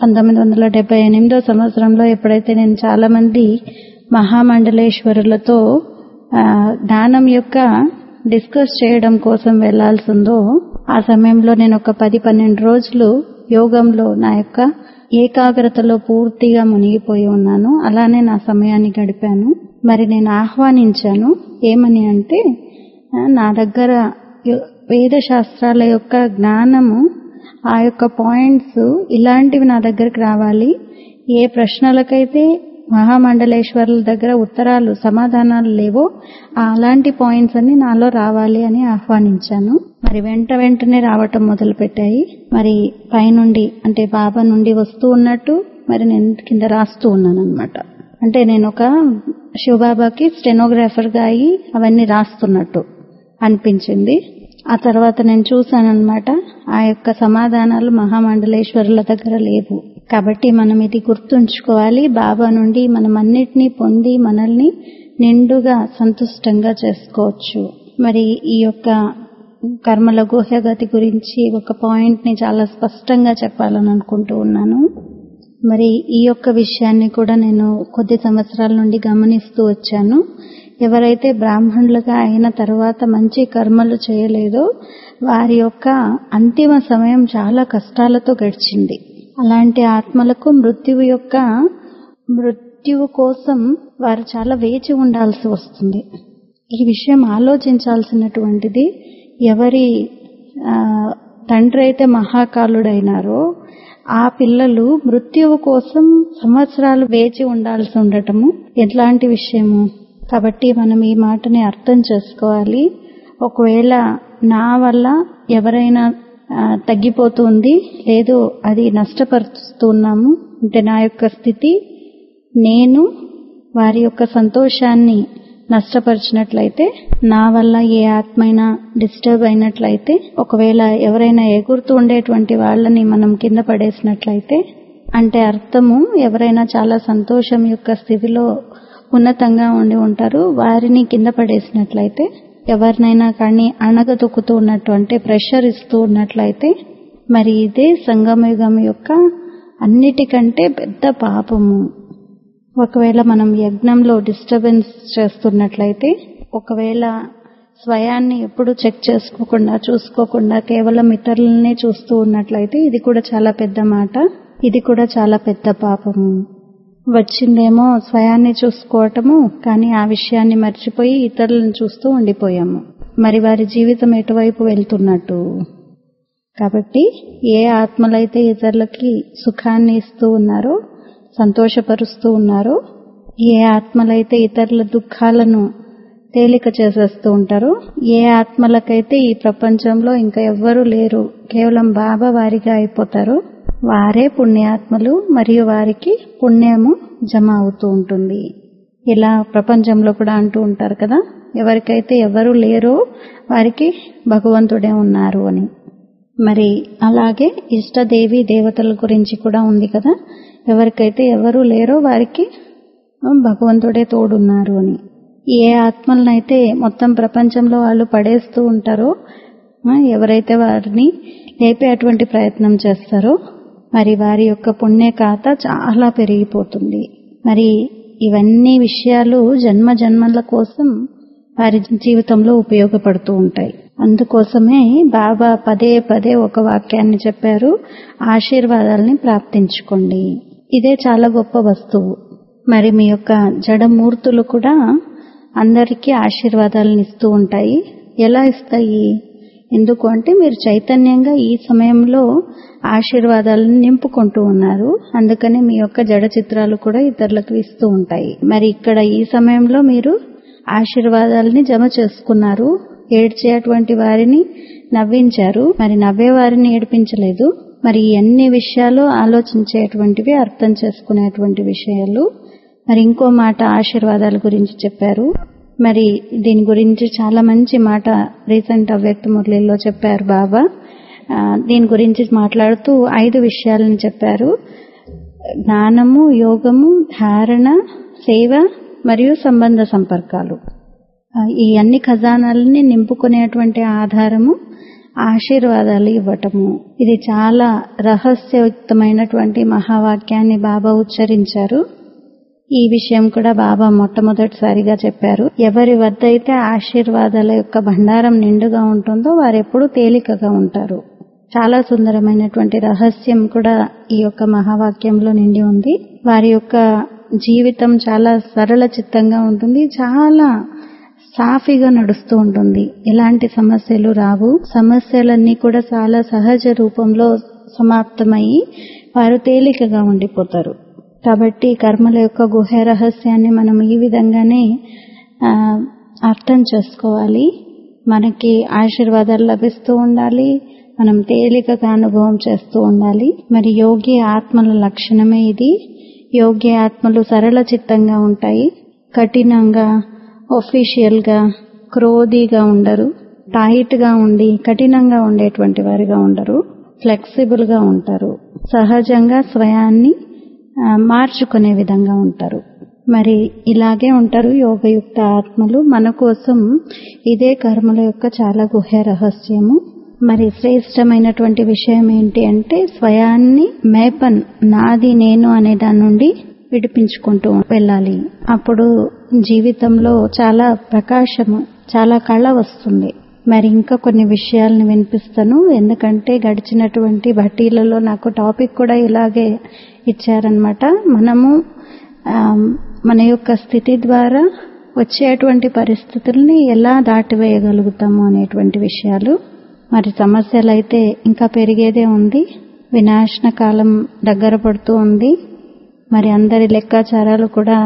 S1: 1978 సంవత్సరంలో ఎప్పుడైతే నేను చాలా మంది మహామండలేశ్వరులతో జ్ఞానం యొక్క డిస్కస్ చేయడం కోసం వెళ్లాల్సి ఉందో, ఆ సమయంలో నేను ఒక 10-12 రోజులు యోగంలో నా యొక్క ఏకాగ్రతలో పూర్తిగా మునిగిపోయి ఉన్నాను. అలానే నా సమయాన్ని గడిపాను. మరి నేను ఆహ్వానించాను ఏమని అంటే, నా దగ్గర వేద శాస్త్రాల యొక్క జ్ఞానము, ఆ యొక్క పాయింట్స్ ఇలాంటివి నా దగ్గరికి రావాలి. ఏ ప్రశ్నలకైతే మహామండలేశ్వరుల దగ్గర ఉత్తరాలు సమాధానాలు లేవో అలాంటి పాయింట్స్ అన్ని నాలో రావాలి అని ఆహ్వానించాను. మరి వెంటనే రావటం మొదలు పెట్టాయి. మరి పైనుండి, అంటే బాబా నుండి వస్తూ ఉన్నట్టు మరి నేను కింద రాస్తూ ఉన్నాను అనమాట. అంటే నేను ఒక శివబాబాకి స్టెనోగ్రాఫర్ గా అయ్యి అవన్నీ రాస్తున్నట్టు అనిపించింది. ఆ తర్వాత నేను చూశానన్నమాట, ఆ యొక్క సమాధానాలు మహామండలేశ్వరుల దగ్గర లేవు. కాబట్టి మనం ఇది గుర్తుంచుకోవాలి. బాబా నుండి మనం అన్నిటినీ పొంది మనల్ని నిండుగా సంతుష్టంగా చేసుకోవచ్చు. మరి ఈ యొక్క కర్మల గుహ్యగతి గురించి ఒక పాయింట్ ని చాలా స్పష్టంగా చెప్పాలని అనుకుంటూ ఉన్నాను. మరి ఈ యొక్క విషయాన్ని కూడా నేను కొద్ది సంవత్సరాల నుండి గమనిస్తూ వచ్చాను. ఎవరైతే బ్రాహ్మణులుగా అయిన తర్వాత మంచి కర్మలు చేయలేదో వారి యొక్క అంతిమ సమయం చాలా కష్టాలతో గడిచింది. అలాంటి ఆత్మలకు మృత్యువు కోసం వారు చాలా వేచి ఉండాల్సి వస్తుంది. ఈ విషయం ఆలోచించాల్సినటువంటిది. ఎవరి తండ్రి అయితే మహాకాలుడైనారో ఆ పిల్లలు మృత్యువు కోసం సంవత్సరాలు వేచి ఉండాల్సి ఉండటము ఎట్లాంటి విషయము. కాబట్టి మనం ఈ మాటని అర్థం చేసుకోవాలి. ఒకవేళ నా వల్ల ఎవరైనా తగ్గిపోతుంది, లేదు అది నష్టపరుస్తున్నాము అంటే నా యొక్క స్థితి, నేను వారి యొక్క సంతోషాన్ని నష్టపరిచినట్లయితే, నా వల్ల ఏ ఆత్మైనా డిస్టర్బ్ అయినట్లయితే, ఒకవేళ ఎవరైనా ఎగురుతూ ఉండేటువంటి వాళ్ళని మనం కింద పడేసినట్లయితే, అంటే అర్థము ఎవరైనా చాలా సంతోషం యొక్క స్థితిలో ఉన్నతంగా ఉండి ఉంటారు, వారిని కింద పడేసినట్లయితే, ఎవరినైనా కానీ అణగదొక్కుతూ ఉన్నట్టు అంటే ప్రెషర్ ఇస్తూ ఉన్నట్లయితే, మరి ఇదే సంగమయుగం యొక్క అన్నిటికంటే పెద్ద పాపము. ఒకవేళ మనం యజ్ఞంలో డిస్టర్బెన్స్ చేస్తున్నట్లయితే, ఒకవేళ స్వయాన్ని ఎప్పుడు చెక్ చేసుకోకుండా చూసుకోకుండా కేవలం ఇతరులనే చూస్తూ ఉన్నట్లయితే, ఇది కూడా చాలా పెద్ద మాట, ఇది కూడా చాలా పెద్ద పాపము. వచ్చిందేమో స్వయాన్ని చూసుకోవటము, కానీ ఆ విషయాన్ని మర్చిపోయి ఇతరులను చూస్తూ ఉండిపోయాము. మరి వారి జీవితం ఎటువైపు వెళ్తున్నట్టు. కాబట్టి ఏ ఆత్మలైతే ఇతరులకి సుఖాన్ని ఇస్తూ ఉన్నారో, సంతోషపరుస్తూ ఉన్నారో, ఏ ఆత్మలైతే ఇతరుల దుఃఖాలను తేలిక చేసేస్తూ ఉంటారో, ఏ ఆత్మలకైతే ఈ ప్రపంచంలో ఇంకా ఎవ్వరూ లేరు, కేవలం బాబా వారిగా అయిపోతారో, వారే పుణ్యాత్మలు మరియు వారికి పుణ్యము జమ అవుతూ ఉంటుంది. ఇలా ప్రపంచంలో కూడా అంటూ ఉంటారు కదా, ఎవరికైతే ఎవరు లేరో వారికి భగవంతుడే ఉన్నారు అని. మరి అలాగే ఇష్టదేవి దేవతల గురించి కూడా ఉంది కదా, ఎవరికైతే ఎవరు లేరో వారికి భగవంతుడే తోడున్నారు అని. ఏ ఆత్మలనైతే మొత్తం ప్రపంచంలో వాళ్ళు పడేస్తూ ఉంటారో, ఎవరైతే వారిని లేపేటువంటి ప్రయత్నం చేస్తారో, మరి వారి యొక్క పుణ్య ఖాతా చాలా పెరిగిపోతుంది. మరి ఇవన్నీ విషయాలు జన్మ జన్మల కోసం వారి జీవితంలో ఉపయోగపడుతూ ఉంటాయి. అందుకోసమే బాబా పదే పదే ఒక వాక్యాన్ని చెప్పారు, ఆశీర్వాదాలని ప్రాప్తించుకోండి. ఇదే చాలా గొప్ప వస్తువు. మరి మీ యొక్క జడమూర్తులు కూడా అందరికీ ఆశీర్వాదాలను ఇస్తూ ఉంటాయి. ఎలా ఇస్తాయి? ఎందుకు అంటే మీరు చైతన్యంగా ఈ సమయంలో ఆశీర్వాదాలను నింపుకుంటూ ఉన్నారు. అందుకని మీ యొక్క జడ చిత్రాలు కూడా ఇతరులకు ఇస్తూ ఉంటాయి. మరి ఇక్కడ ఈ సమయంలో మీరు ఆశీర్వాదాలని జమ చేసుకున్నారు. ఏడ్చేటువంటి వారిని నవ్వించారు, మరి నవ్వే వారిని ఏడిపించలేదు. మరి అన్ని విషయాలు ఆలోచించేటువంటివి, అర్థం చేసుకునేటువంటి విషయాలు. మరి ఇంకో మాట ఆశీర్వాదాల గురించి చెప్పారు. మరి దీని గురించి చాలా మంచి మాట రీసెంట్ అవ్యక్త మురళిలో చెప్పారు బాబా. దీని గురించి మాట్లాడుతూ 5 విషయాలను చెప్పారు. జ్ఞానము, యోగము, ధారణ, సేవ మరియు సంబంధ సంపర్కాలు. ఈ అన్ని ఖజానాలని నింపుకునేటువంటి ఆధారము ఆశీర్వాదాలు ఇవ్వటము. ఇది చాలా రహస్యయుక్తమైనటువంటి మహావాక్యాన్ని బాబా ఉచ్చరించారు. ఈ విషయం కూడా బాబా మొట్టమొదటిసారిగా చెప్పారు. ఎవరి వద్ద అయితే ఆశీర్వాదాల యొక్క భండారం నిండుగా ఉంటుందో వారెప్పుడూ తేలికగా ఉంటారు. చాలా సుందరమైనటువంటి రహస్యం కూడా ఈ యొక్క మహావాక్యంలో నిండి ఉంది. వారి యొక్క జీవితం చాలా సరళ చిత్తంగా ఉంటుంది, చాలా సాఫీగా నడుస్తూ ఉంటుంది. ఎలాంటి సమస్యలు రావు. సమస్యలన్నీ కూడా చాలా సహజ రూపంలో సమాప్తమయ్యి వారు తేలికగా ఉండిపోతారు. కాబట్టి కర్మల యొక్క గుహ్య రహస్యాన్ని మనం ఈ విధంగానే అర్థం చేసుకోవాలి. మనకి ఆశీర్వాదాలు లభిస్తూ ఉండాలి, మనం తేలికగా అనుభవం చేస్తూ ఉండాలి. మరి యోగి ఆత్మల లక్షణమే ఇది. యోగి ఆత్మలు సరళ చిత్తంగా ఉంటాయి. కఠినంగా, ఒఫీషియల్ గా, క్రోధీగా ఉండరు. టైట్ గా ఉండి కఠినంగా ఉండేటువంటి వారిగా ఉండరు. ఫ్లెక్సిబుల్ గా ఉంటారు. సహజంగా స్వయాన్ని మార్చుకునే విధంగా ఉంటారు. మరి ఇలాగే ఉంటారు యోగయుక్త ఆత్మలు. మన కోసం ఇదే కర్మల యొక్క చాలా గుహ్య రహస్యము. మరి శ్రేష్టమైనటువంటి విషయం ఏంటి అంటే స్వయాన్ని మేపన్, నాది నేను అనే దాని నుండి విడిపించుకుంటూ వెళ్ళాలి. అప్పుడు జీవితంలో చాలా ప్రకాశము, చాలా కళ వస్తుంది. మరి ఇంకా కొన్ని విషయాలను వినిపిస్తాను. ఎందుకంటే గడిచినటువంటి భట్టీలలో నాకు టాపిక్ కూడా ఇలాగే ఇచ్చారనమాట. మనము మన యొక్క స్థితి ద్వారా వచ్చేటువంటి పరిస్థితుల్ని ఎలా దాటివేయగలుగుతాము అనేటువంటి విషయాలు. మరి సమస్యలు అయితే ఇంకా పెరిగేదే ఉంది. వినాశన కాలం దగ్గర పడుతూ ఉంది. మరి అందరి లెక్కాచారాలు కూడా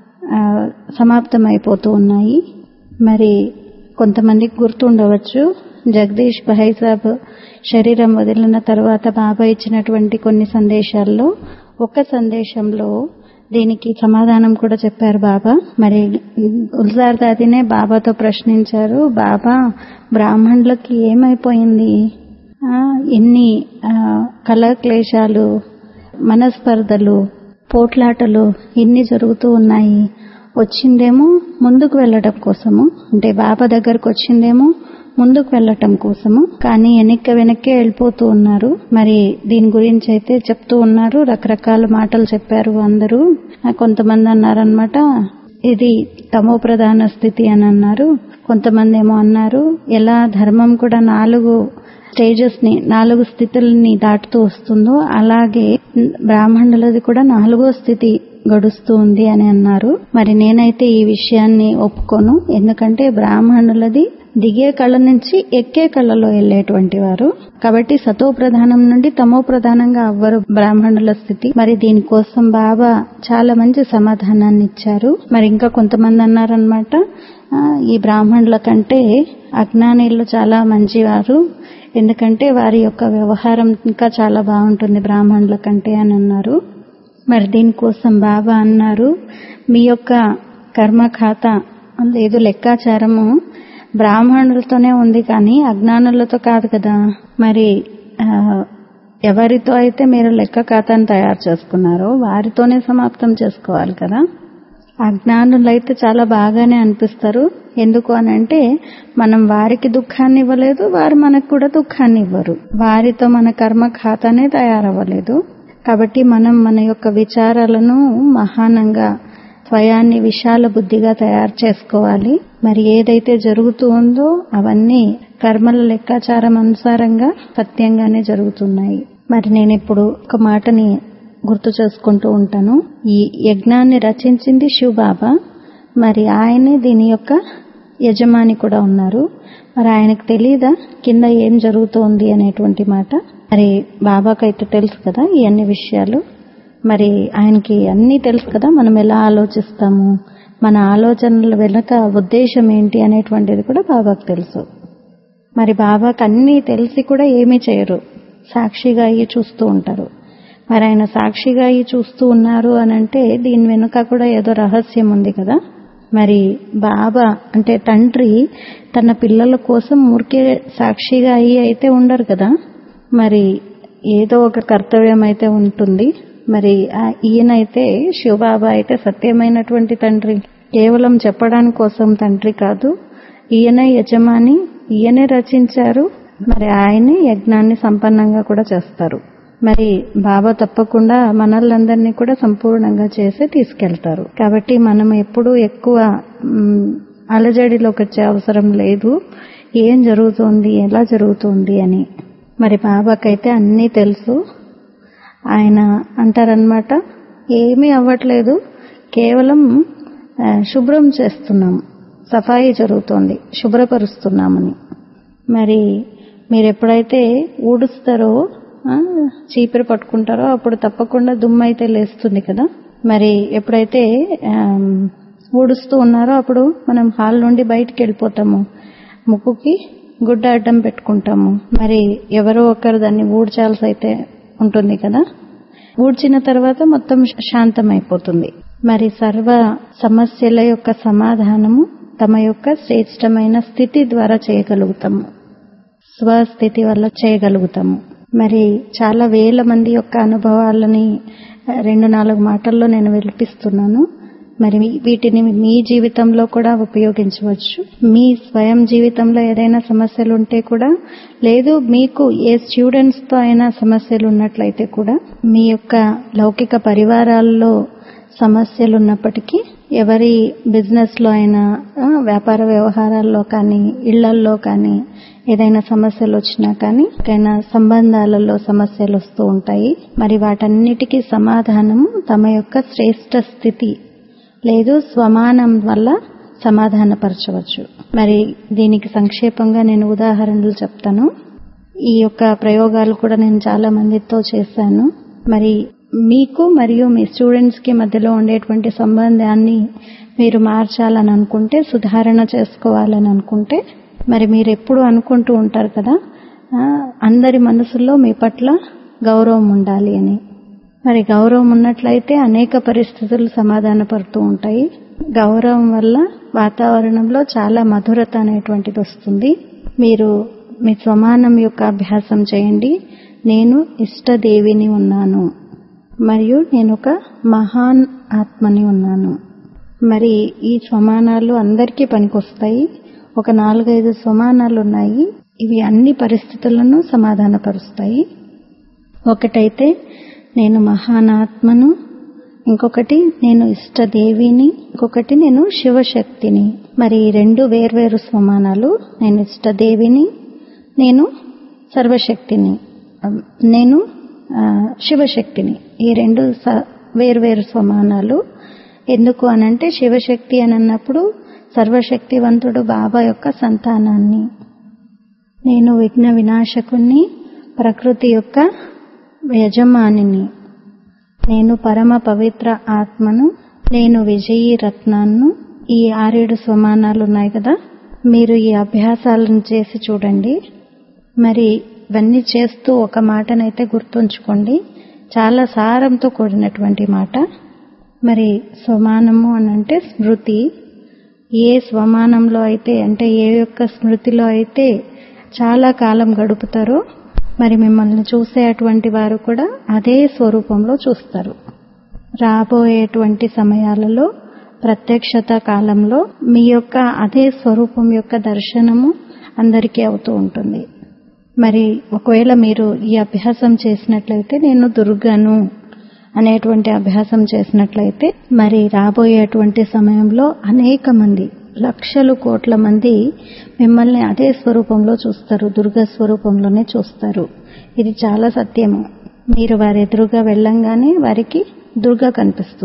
S1: సమాప్తమైపోతూ ఉన్నాయి. మరి కొంతమందికి గుర్తుండవచ్చు, జగదీష్ భాయ్ సాబ్ శరీరం వదిలిన తర్వాత బాబా ఇచ్చినటువంటి కొన్ని సందేశాల్లో ఒక సందేశంలో దీనికి సమాధానం కూడా చెప్పారు బాబా. మరి గుల్జార్ దాదినే బాబాతో ప్రశ్నించారు, బాబా బ్రాహ్మణులకి ఏమైపోయింది? ఎన్ని కళాక్లేశాలు, మనస్పర్ధలు, పోట్లాటలు ఇన్ని జరుగుతూ ఉన్నాయి. వచ్చిందేమో ముందుకు వెళ్ళటం కోసము, అంటే బాబా దగ్గరకు వచ్చిందేమో ముందుకు వెళ్ళటం కోసము, కానీ వెనక్కే వెళ్ళిపోతూ ఉన్నారు. మరి దీని గురించి అయితే చెప్తూ ఉన్నారు. రకరకాల మాటలు చెప్పారు అందరూ. కొంతమంది అన్నారనమాట ఇది తమో ప్రధాన స్థితి అని అన్నారు. కొంతమంది ఏమో అన్నారు ఎలా ధర్మం కూడా 4 స్టేజెస్ ని, 4 స్థితుల్ని దాటుతూ వస్తుందో అలాగే బ్రాహ్మణులది కూడా 4వ స్థితి గడుస్తూ ఉంది అని అన్నారు. మరి నేనైతే ఈ విషయాన్ని ఒప్పుకోను. ఎందుకంటే బ్రాహ్మణులది దిగే కళ నుంచి ఎక్కే కళలో వెళ్ళేటువంటి వారు. కాబట్టి సతో ప్రధానం నుండి తమో ప్రధానంగా అవ్వరు బ్రాహ్మణుల స్థితి. మరి దీనికోసం బాబా చాలా మంచి సమాధానాన్ని ఇచ్చారు. మరి ఇంకా కొంతమంది అన్నారనమాట ఈ బ్రాహ్మణుల కంటే అజ్ఞానులు చాలా మంచివారు, ఎందుకంటే వారి యొక్క వ్యవహారం ఇంకా చాలా బాగుంటుంది బ్రాహ్మణుల కంటే అని అన్నారు. మరి దీనికోసం బాబా అన్నారు మీ యొక్క కర్మ ఖాతా లేదు, లెక్కాచారము బ్రాహ్మణులతోనే ఉంది కానీ అజ్ఞానులతో కాదు కదా. మరి ఎవరితో అయితే మీరు లెక్క ఖాతాను తయారు చేసుకున్నారో వారితోనే సమాప్తం చేసుకోవాలి కదా. అజ్ఞానులైతే చాలా బాగానే అనిపిస్తారు. ఎందుకు అనంటే మనం వారికి దుఃఖాన్ని ఇవ్వలేదు, వారు మనకు కూడా దుఃఖాన్ని ఇవ్వరు. వారితో మన కర్మ ఖాతానే తయారవ్వలేదు. కాబట్టి మనం మన యొక్క విచారాలను మహానంగా, స్వయాన్ని విశాల బుద్ధిగా తయారు చేసుకోవాలి. మరి ఏదైతే జరుగుతూ ఉందో అవన్నీ కర్మల లెక్కాచారం అనుసారంగా సత్యంగానే జరుగుతున్నాయి. మరి నేను ఇప్పుడు ఒక మాటని గుర్తు చేసుకుంటూ ఉంటాను. ఈ యజ్ఞాన్ని రచించింది శివ్ బాబా. మరి ఆయనే దీని యొక్క యజమాని కూడా ఉన్నారు. మరి ఆయనకు తెలియదా కింద ఏం జరుగుతోంది అనేటువంటి మాట? మరి బాబాకైతే తెలుసు కదా ఈ అన్ని విషయాలు. మరి ఆయనకి అన్నీ తెలుసు కదా, మనం ఎలా ఆలోచిస్తాము, మన ఆలోచనల వెనుక ఉద్దేశం ఏంటి అనేటువంటిది కూడా బాబాకు తెలుసు. మరి బాబాకు అన్నీ తెలిసి కూడా ఏమీ చేయరు, సాక్షిగా అయ్యి చూస్తూ ఉంటారు. మరి ఆయన సాక్షిగా అయ్యి చూస్తూ ఉన్నారు అనంటే దీని వెనుక కూడా ఏదో రహస్యం ఉంది కదా. మరి బాబా అంటే తండ్రి తన పిల్లల కోసం ఊరికే సాక్షిగా అయ్యి అయితే ఉండరు కదా. మరి ఏదో ఒక కర్తవ్యం అయితే ఉంటుంది. మరి ఈయనైతే శివబాబా అయితే సత్యమైనటువంటి తండ్రి, కేవలం చెప్పడానికి కోసం తండ్రి కాదు. ఈయనే యజమాని, ఈయనే రచించారు. మరి ఆయనే యజ్ఞాన్ని సంపన్నంగా కూడా చేస్తారు. మరి బాబా తప్పకుండా మనల్లందరినీ కూడా సంపూర్ణంగా చేసి తీసుకెళ్తారు. కాబట్టి మనం ఎప్పుడూ ఎక్కువ అలజడిలోకి వచ్చే అవసరం లేదు, ఏం జరుగుతోంది, ఎలా జరుగుతుంది అని. మరి బాబాకైతే అన్నీ తెలుసు. ఆయన అంటారనమాట, ఏమీ అవ్వట్లేదు, కేవలం శుభ్రం చేస్తున్నాం, సఫాయి జరుగుతోంది, శుభ్రపరుస్తున్నామని. మరి మీరు ఎప్పుడైతే ఊడుస్తారో, చీపిరి పట్టుకుంటారో అప్పుడు తప్పకుండా దుమ్ము అయితే లేస్తుంది కదా. మరి ఎప్పుడైతే ఊడుస్తూ ఉన్నారో అప్పుడు మనం హాల్ నుండి బయటికి వెళ్ళిపోతాము, ముక్కుకి గుడ్డ అడ్డం పెట్టుకుంటాము. మరి ఎవరో ఒకరు దాన్ని ఊడ్చాల్సి అయితే ఉంటుంది కదా. ఊడ్చిన తర్వాత మొత్తం శాంతమైపోతుంది. మరి సర్వ సమస్యల యొక్క సమాధానము తమ యొక్క శ్రేష్టమైన స్థితి ద్వారా చేయగలుగుతాము, స్వస్థితి వల్ల చేయగలుగుతాము. మరి చాలా వేల మంది యొక్క అనుభవాలని 2-4 మాటల్లో నేను వినిపిస్తున్నాను. మరి వీటిని మీ జీవితంలో కూడా ఉపయోగించవచ్చు. మీ స్వయం జీవితంలో ఏదైనా సమస్యలు ఉంటే కూడా, లేదు మీకు ఏ స్టూడెంట్స్తో అయినా సమస్యలు ఉన్నట్లయితే కూడా, మీ యొక్క లౌకిక పరివారాల్లో సమస్యలు ఉన్నప్పటికీ, ఎవరి బిజినెస్లో అయినా, వ్యాపార వ్యవహారాల్లో కానీ, ఇళ్లల్లో కానీ ఏదైనా సమస్యలు వచ్చినా కానీ, ఏదైనా సంబంధాలలో సమస్యలు వస్తూ ఉంటాయి. మరి వాటన్నిటికీ సమాధానము తమ యొక్క శ్రేష్ట స్థితి లేదు స్వమానం వల్ల సమాధానపరచవచ్చు. మరి దీనికి సంక్షేపంగా నేను ఉదాహరణలు చెప్తాను. ఈ యొక్క ప్రయోగాలు కూడా నేను చాలా మందితో చేశాను. మరి మీకు మరియు మీ స్టూడెంట్స్కి మధ్యలో ఉండేటువంటి సంబంధాన్ని మీరు మార్చాలని అనుకుంటే, సుధారణ చేసుకోవాలని అనుకుంటే, మరి మీరు ఎప్పుడు అనుకుంటూ ఉంటారు కదా, అందరి మనసుల్లో మీ పట్ల గౌరవం ఉండాలి అని. మరి గౌరవం ఉన్నట్లయితే అనేక పరిస్థితులు సమాధానపడుతూ ఉంటాయి. గౌరవం వల్ల వాతావరణంలో చాలా మధురత అనేటువంటిది వస్తుంది. మీరు మీ స్వమానం యొక్క అభ్యాసం చేయండి. నేను ఇష్టదేవిని ఉన్నాను మరియు నేను ఒక మహాన్ ఆత్మని ఉన్నాను. మరి ఈ స్వమానాలు అందరికీ పనికొస్తాయి. ఒక 4-5 స్వమానాలు ఉన్నాయి. ఇవి అన్ని పరిస్థితులను సమాధానపరుస్తాయి. ఒకటైతే నేను మహానాత్మను, ఇంకొకటి నేను ఇష్టదేవిని, ఇంకొకటి నేను శివశక్తిని. మరి ఈ 2 వేర్వేరు స్వమానాలు. నేను ఇష్టదేవిని, నేను సర్వశక్తిని, నేను శివశక్తిని. ఈ 2 వేర్వేరు స్వమానాలు. ఎందుకు అనంటే, శివశక్తి అని అన్నప్పుడు సర్వశక్తివంతుడు బాబా యొక్క సంతానాన్ని, నేను విఘ్న వినాశకుణ్ణి, ప్రకృతి యొక్క యజమానిని, నేను పరమ పవిత్ర ఆత్మను, నేను విజయీ రత్నాన్ని. ఈ 6-7 స్వమానాలు ఉన్నాయి కదా. మీరు ఈ అభ్యాసాలను చేసి చూడండి. మరి ఇవన్నీ చేస్తూ ఒక మాటనైతే గుర్తుంచుకోండి, చాలా సారంతో కూడినటువంటి మాట. మరి స్వమానము అనంటే స్మృతి. ఏ స్వమానంలో అయితే, అంటే ఏ యొక్క స్మృతిలో అయితే చాలా కాలం గడుపుతారో, మరి మిమ్మల్ని చూసేటువంటి వారు కూడా అదే స్వరూపంలో చూస్తారు. రాబోయేటువంటి సమయాలలో, ప్రత్యక్షత కాలంలో మీ యొక్క అదే స్వరూపం యొక్క దర్శనము అందరికీ అవుతూ ఉంటుంది. మరి ఒకవేళ మీరు ఈ అభ్యాసం చేసినట్లయితే, నేను దుర్గను అనేటువంటి అభ్యాసం చేసినట్లయితే, మరి రాబోయేటువంటి సమయంలో అనేక మంది, లక్షలు కోట్ల మంది మిమ్మల్ని అదే స్వరూపంలో చూస్తారు, దుర్గా స్వరూపంలోనే చూస్తారు. ఇది చాలా సత్యము. మీరు వారి ఎదురుగా వెళ్ళంగానే వారికి దుర్గా కనిపిస్తుంది.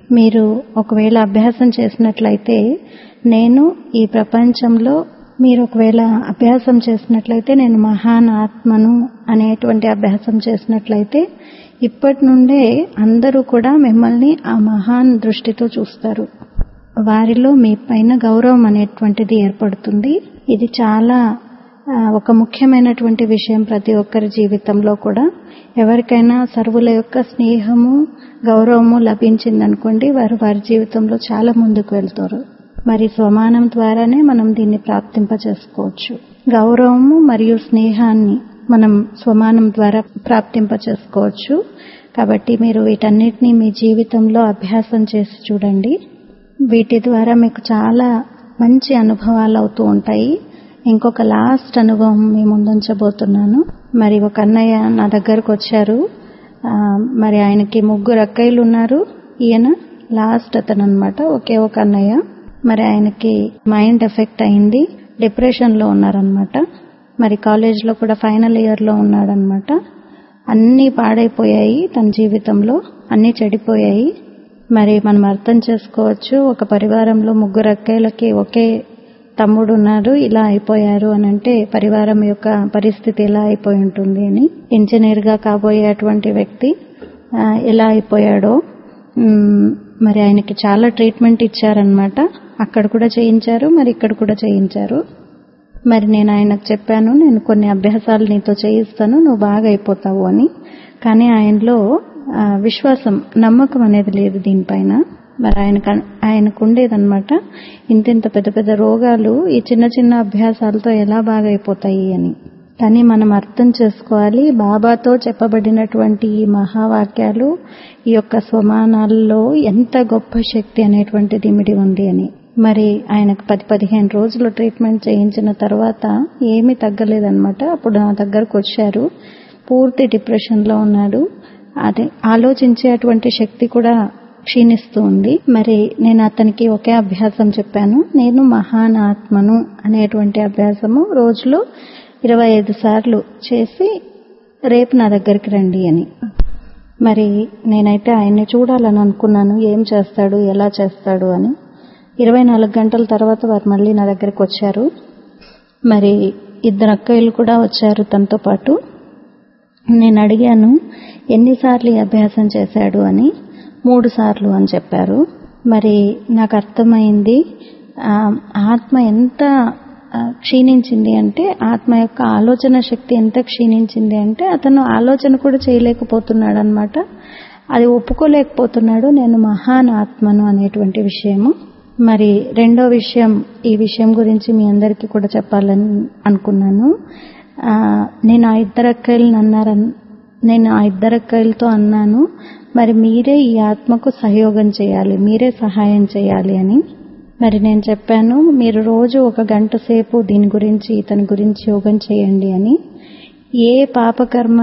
S1: మీరు ఒకవేళ అభ్యాసం చేసినట్లయితే నేను ఈ ప్రపంచంలో మీరు ఒకవేళ అభ్యాసం చేసినట్లయితే నేను మహాన్ ఆత్మను అనేటువంటి అభ్యాసం చేసినట్లయితే ఇప్పటి నుండే అందరూ కూడా మిమ్మల్ని ఆ మహాన్ దృష్టితో చూస్తారు. వారిలో మీ పైన గౌరవం అనేటువంటిది ఏర్పడుతుంది. ఇది చాలా ఒక ముఖ్యమైనటువంటి విషయం ప్రతి ఒక్కరి జీవితంలో కూడా. ఎవరికైనా సర్వుల యొక్క స్నేహము గౌరవము లభించిందనుకోండి, వారు వారి జీవితంలో చాలా ముందుకు వెళ్తారు. మరి స్వమానం ద్వారానే మనం దీన్ని ప్రాప్తింపచేసుకోవచ్చు. గౌరవము మరియు స్నేహాన్ని మనం స్వమానం ద్వారా ప్రాప్తింపచేసుకోవచ్చు. కాబట్టి మీరు వీటన్నిటినీ మీ జీవితంలో అభ్యాసం చేసి చూడండి. వీటి ద్వారా మీకు చాలా మంచి అనుభవాలు అవుతూ ఉంటాయి. ఇంకొక లాస్ట్ అనుభవం మీ ముందుంచబోతున్నాను. మరి ఒక అన్నయ్య నా దగ్గరకు వచ్చారు. మరి ఆయనకి 3 అక్కయ్యలు ఉన్నారు. ఈయన లాస్ట్ అతను అన్నమాట, ఒకే ఒక అన్నయ్య. మరి ఆయనకి మైండ్ ఎఫెక్ట్ అయింది, డిప్రెషన్ లో ఉన్నారనమాట. మరి కాలేజ్లో కూడా ఫైనల్ ఇయర్ లో ఉన్నాడనమాట. అన్నీ పాడైపోయాయి తన జీవితంలో, అన్నీ చెడిపోయాయి. మరి మనం అర్థం చేసుకోవచ్చు, ఒక పరివారంలో 3 అక్కయ్యలకి ఒకే తమ్ముడు ఉన్నారు, ఇలా అయిపోయారు అని అంటే పరివారం యొక్క పరిస్థితి ఎలా అయిపోయి ఉంటుంది అని. ఇంజనీర్ గా కాబోయే అటువంటి వ్యక్తి ఎలా అయిపోయాడో. మరి ఆయనకి చాలా ట్రీట్మెంట్ ఇచ్చారనమాట. అక్కడ కూడా చేయించారు, మరి ఇక్కడ కూడా చేయించారు. మరి నేను ఆయనకు చెప్పాను, నేను కొన్ని అభ్యాసాలు నీతో చేయిస్తాను, నువ్వు బాగా అయిపోతావు అని. కానీ ఆయనలో విశ్వాసం, నమ్మకం అనేది లేదు దీనిపైన. మరి ఆయనకు ఉండేదన్నమాట, ఇంత పెద్ద పెద్ద రోగాలు ఈ చిన్న చిన్న అభ్యాసాలతో ఎలా బాగా అయిపోతాయి అని. కానీ మనం అర్థం చేసుకోవాలి, బాబాతో చెప్పబడినటువంటి ఈ మహావాక్యాలు, ఈ యొక్క స్వమానాల్లో ఎంత గొప్ప శక్తి అనేటువంటిది ఇమిడి ఉంది అని. మరి ఆయనకు 10-15 రోజులు ట్రీట్మెంట్ చేయించిన తర్వాత ఏమీ తగ్గలేదన్నమాట. అప్పుడు నా దగ్గరకు వచ్చారు. పూర్తి డిప్రెషన్ లో ఉన్నాడు. అది ఆలోచించేటువంటి శక్తి కూడా క్షీణిస్తూ ఉంది. మరి నేను అతనికి ఒకే అభ్యాసం చెప్పాను, నేను మహాన్ ఆత్మను అనేటువంటి అభ్యాసము రోజులో 25 సార్లు చేసి రేపు నా దగ్గరికి రండి అని. మరి నేనైతే ఆయన్ని చూడాలని అనుకున్నాను, ఏం చేస్తాడు, ఎలా చేస్తాడు అని. 24 గంటల తర్వాత వారు మళ్ళీ నా దగ్గరికి వచ్చారు. మరి 2 అక్కయ్యలు కూడా వచ్చారు తనతో పాటు. నేను అడిగాను, ఎన్నిసార్లు ఈ అభ్యాసం చేశాడు అని. 3 సార్లు అని చెప్పారు. మరి నాకు అర్థమైంది ఆత్మ ఎంత క్షీణించింది అంటే, ఆత్మ యొక్క ఆలోచన శక్తి ఎంత క్షీణించింది అంటే, అతను ఆలోచన కూడా చేయలేకపోతున్నాడు అనమాట. అది ఒప్పుకోలేకపోతున్నాడు, నేను మహాన్ ఆత్మను అనేటువంటి విషయము. మరి రెండో విషయం, ఈ విషయం గురించి మీ అందరికీ కూడా చెప్పాలని అనుకున్నాను. నేను ఆ 2 అక్కయ్యలతో అన్నాను, మరి మీరే ఈ ఆత్మకు సహయోగం చేయాలి, మీరే సహాయం చేయాలి అని. మరి నేను చెప్పాను, మీరు రోజు 1 గంట సేపు దీని గురించి, ఇతని గురించి యోగం చేయండి అని. ఏ పాపకర్మ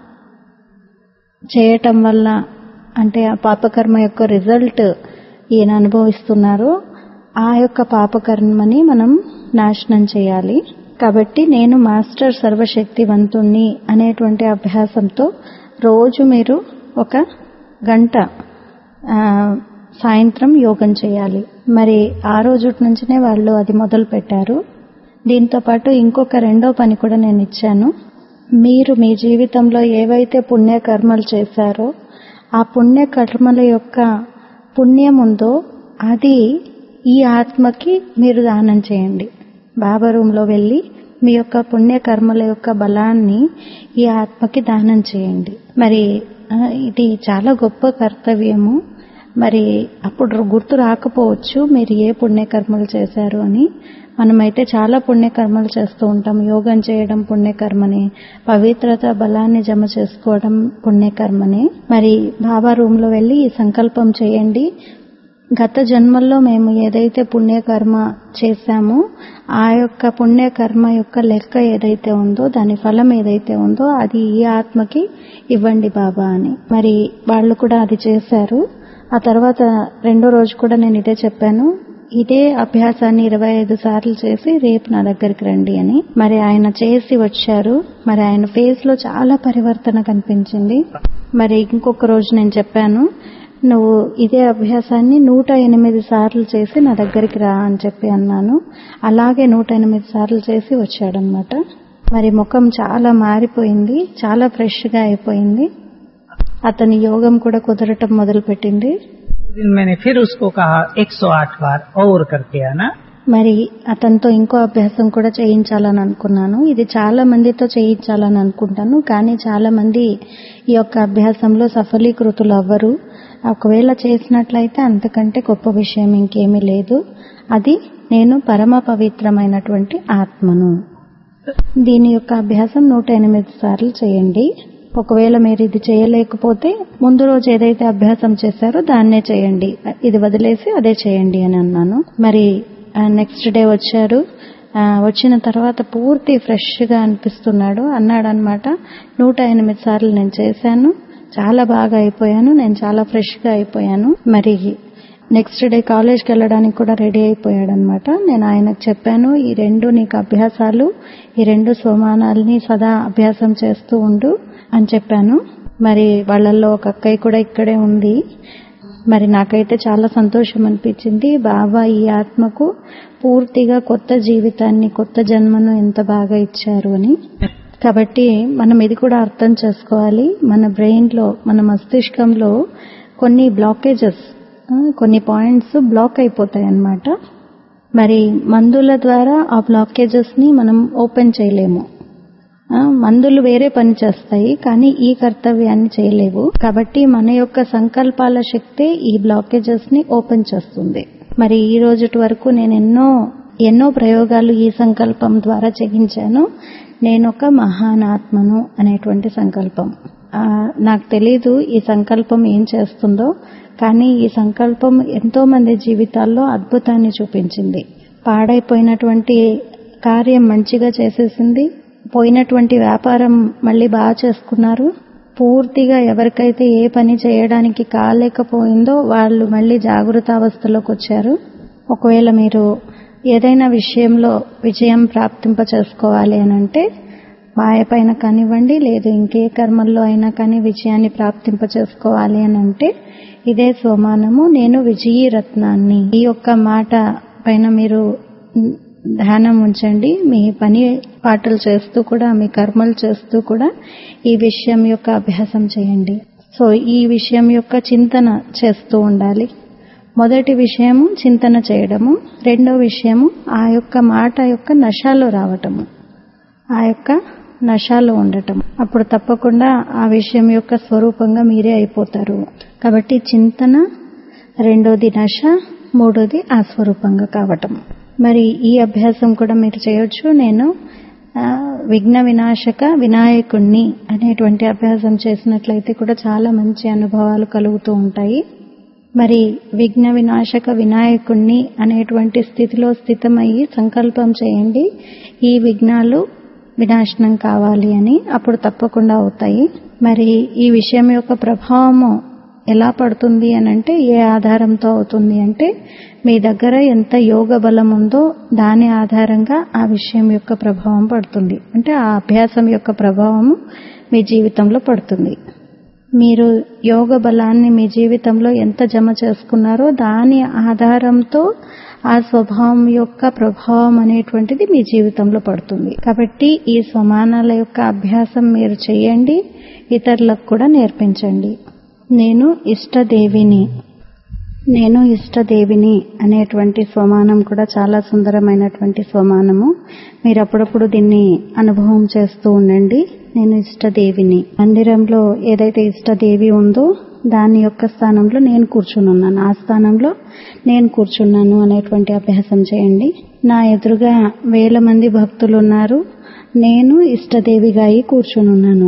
S1: చేయటం వల్ల అంటే ఆ పాపకర్మ యొక్క రిజల్ట్ ఈయన అనుభవిస్తున్నారో ఆ యొక్క పాపకర్మని మనం నాశనం చేయాలి. కాబట్టి నేను మాస్టర్ సర్వశక్తివంతుణ్ణి అనేటువంటి అభ్యాసంతో రోజు మీరు 1 గంట సాయంత్రం యోగం చేయాలి. మరి ఆ రోజు నుంచినే వాళ్ళు అది మొదలు పెట్టారు. దీంతో పాటు ఇంకొక రెండో పని కూడా నేను ఇచ్చాను. మీరు మీ జీవితంలో ఏవైతే పుణ్యకర్మలు చేశారో ఆ పుణ్యకర్మల యొక్క పుణ్యం ఉందో అది ఈ ఆత్మకి మీరు దానం చేయండి. బాబా రూంలో వెళ్ళి మీ యొక్క పుణ్యకర్మల యొక్క బలాన్ని ఈ ఆత్మకి దానం చేయండి. మరి ఇది చాలా గొప్ప కర్తవ్యము. మరి అప్పుడు గుర్తు రాకపోవచ్చు మీరు ఏ పుణ్యకర్మలు చేశారు అని. మనమైతే చాలా పుణ్యకర్మలు చేస్తూ ఉంటాం. యోగం చేయడం పుణ్యకర్మనే, పవిత్రత బలాన్ని జమ చేసుకోవడం పుణ్యకర్మనే. మరి బాబా రూంలో వెళ్ళి ఈ సంకల్పం చేయండి, గత జన్మల్లో మేము ఏదైతే పుణ్యకర్మ చేశామో ఆ యొక్క పుణ్యకర్మ యొక్క లెక్క ఏదైతే ఉందో, దాని ఫలం ఏదైతే ఉందో అది ఈ ఆత్మకి ఇవ్వండి బాబా అని. మరి వాళ్ళు కూడా అది చేశారు. ఆ తర్వాత రెండో రోజు కూడా నేను ఇదే చెప్పాను, ఇదే అభ్యాసాన్ని 25 సార్లు చేసి రేపు నా దగ్గరికి రండి అని. మరి ఆయన చేసి వచ్చారు. మరి ఆయన ఫేస్ లో చాలా పరివర్తన కనిపించింది. మరి ఇంకొక రోజు నేను చెప్పాను, నువ్వు ఇదే అభ్యాసాన్ని 108 సార్లు చేసి నా దగ్గరికి రా అని చెప్పి అన్నాను. అలాగే 108 సార్లు చేసి వచ్చాడనమాట. మరి ముఖం చాలా మారిపోయింది, చాలా ఫ్రెష్ గా అయిపోయింది. అతని యోగం కూడా కుదరటం మొదలుపెట్టింది.
S2: मैंने फिर उसको कहा 108 बार और करके आना.
S1: మరి అతనితో ఇంకో అభ్యాసం కూడా చేయించాలని అనుకున్నాను. ఇది చాలా మందితో చేయించాలని అనుకుంటాను, కానీ చాలా మంది ఈ యొక్క అభ్యాసంలో సఫలీకృతులు అవ్వరు. ఒకవేళ చేసినట్లయితే అంతకంటే గొప్ప విషయం ఇంకేమీ లేదు. అది నేను పరమ పవిత్రమైనటువంటి ఆత్మను. దీని యొక్క అభ్యాసం 108 సార్లు చేయండి. ఒకవేళ మీరు ఇది చేయలేకపోతే ముందు రోజు ఏదైతే అభ్యాసం చేశారో దాన్నే చేయండి, ఇది వదిలేసి అదే చేయండి అని అన్నాను. మరి నెక్స్ట్ డే వచ్చారు. వచ్చిన తర్వాత పూర్తి ఫ్రెష్ గా అనిపిస్తున్నాడు. అన్నాడనమాట, 108 సార్లు నేను చేశాను, చాలా బాగా అయిపోయాను, నేను చాలా ఫ్రెష్ గా అయిపోయాను. మరి నెక్స్ట్ డే కాలేజ్కి వెళ్ళడానికి కూడా రెడీ అయిపోయాడనమాట. నేను ఆయనకు చెప్పాను, ఈ 2 నీకు అభ్యాసాలు, ఈ 2 సోమానాల్ని సదా అభ్యాసం చేస్తూ ఉండు అని చెప్పాను. మరి వాళ్ళల్లో ఒక అక్కయ్య కూడా ఇక్కడే ఉంది. మరి నాకైతే చాలా సంతోషం అనిపించింది. బాబా ఈ ఆత్మకు పూర్తిగా కొత్త జీవితాన్ని, కొత్త జన్మను ఎంత బాగా ఇచ్చారు అని. కాబట్టి మనం ఇది కూడా అర్థం చేసుకోవాలి. మన బ్రెయిన్ లో, మన మస్తిష్కంలో కొన్ని బ్లాకేజెస్, కొన్ని పాయింట్స్ బ్లాక్ అయిపోతాయి అన్నమాట. మరి మందుల ద్వారా ఆ బ్లాకేజెస్ ని మనం ఓపెన్ చేయలేము. మందులు వేరే పని చేస్తాయి, కానీ ఈ కర్తవ్యాన్ని చేయలేవు. కాబట్టి మన యొక్క సంకల్పాల శక్తే ఈ బ్లాకేజెస్ ని ఓపెన్ చేస్తుంది. మరి ఈ రోజుటి వరకు నేను ఎన్నో ప్రయోగాలు ఈ సంకల్పం ద్వారా చేయించాను. నేనొక మహానాత్మను అనేటువంటి సంకల్పం. నాకు తెలీదు ఈ సంకల్పం ఏం చేస్తుందో, కానీ ఈ సంకల్పం ఎంతో మంది జీవితాల్లో అద్భుతాన్ని చూపించింది. పాడైపోయినటువంటి కార్యం మంచిగా చేసేసింది. పోయినటువంటి వ్యాపారం మళ్ళీ బాగా చేసుకున్నారు. పూర్తిగా ఎవరికైతే ఏ పని చేయడానికి కాలేకపోయిందో వాళ్ళు మళ్ళీ జాగృతావస్థలోకి వచ్చారు. ఒకవేళ మీరు ఏదైనా విషయంలో విజయం ప్రాప్తింప చేసుకోవాలి అనంటే, మాయ పైన కానివ్వండి, లేదు ఇంకే కర్మల్లో అయినా కానీ విజయాన్ని ప్రాప్తింప చేసుకోవాలి అనంటే ఇదే సోమానము, నేను విజయీ రత్నాన్ని. ఈ యొక్క మాట పైన మీరు ధ్యానం ఉంచండి. మీ పని పాటలు చేస్తూ కూడా, మీ కర్మలు చేస్తూ కూడా ఈ విషయం యొక్క అభ్యాసం చేయండి. సో ఈ విషయం యొక్క చింతన చేస్తూ ఉండాలి. మొదటి విషయము చింతన చేయడము, రెండో విషయము ఆ యొక్క మాట యొక్క నశాలో రావటము, ఆ యొక్క నశాలో ఉండటం. అప్పుడు తప్పకుండా ఆ విషయం యొక్క స్వరూపంగా మీరే అయిపోతారు. కాబట్టి చింతన, రెండోది నశ, మూడోది ఆ స్వరూపంగా కావటం. మరి ఈ అభ్యాసం కూడా మీరు చేయొచ్చు. నేను విఘ్న వినాశక వినాయకుణ్ణి అనేటువంటి అభ్యాసం చేసినట్లయితే కూడా చాలా మంచి అనుభవాలు కలుగుతూ ఉంటాయి. మరి విఘ్న వినాశక వినాయకుణ్ణి అనేటువంటి స్థితిలో స్థితమయ్యి సంకల్పం చేయండి, ఈ విఘ్నాలు వినాశనం కావాలి అని. అప్పుడు తప్పకుండా అవుతాయి. మరి ఈ విషయం యొక్క ప్రభావము ఎలా పడుతుంది అనంటే, ఏ ఆధారంతో అవుతుంది అంటే, మీ దగ్గర ఎంత యోగ బలం ఉందో దాని ఆధారంగా ఆ విషయం యొక్క ప్రభావం పడుతుంది. అంటే ఆ అభ్యాసం యొక్క ప్రభావము మీ జీవితంలో పడుతుంది. మీరు యోగ బలాన్ని మీ జీవితంలో ఎంత జమ చేసుకున్నారో దాని ఆధారంతో ఆ స్వభావం యొక్క ప్రభావం అనేటువంటిది మీ జీవితంలో పడుతుంది. కాబట్టి ఈ స్వమానాల యొక్క అభ్యాసం మీరు చేయండి, ఇతరులకు కూడా నేర్పించండి. నేను ఇష్టదేవిని, నేను ఇష్టదేవిని అనేటువంటి స్వమానం కూడా చాలా సుందరమైనటువంటి స్వమానము. మీరు అప్పుడప్పుడు దీన్ని అనుభవం చేస్తూ ఉండండి. నేను ఇష్టదేవిని. మందిరంలో ఏదైతే ఇష్టదేవి ఉందో దాని యొక్క స్థానంలో నేను కూర్చుని ఉన్నాను, ఆ స్థానంలో నేను కూర్చున్నాను అనేటువంటి అభ్యాసం చేయండి. నా ఎదురుగా 1000 మంది భక్తులు ఉన్నారు, నేను ఇష్టదేవిగా అయి కూర్చుని ఉన్నాను.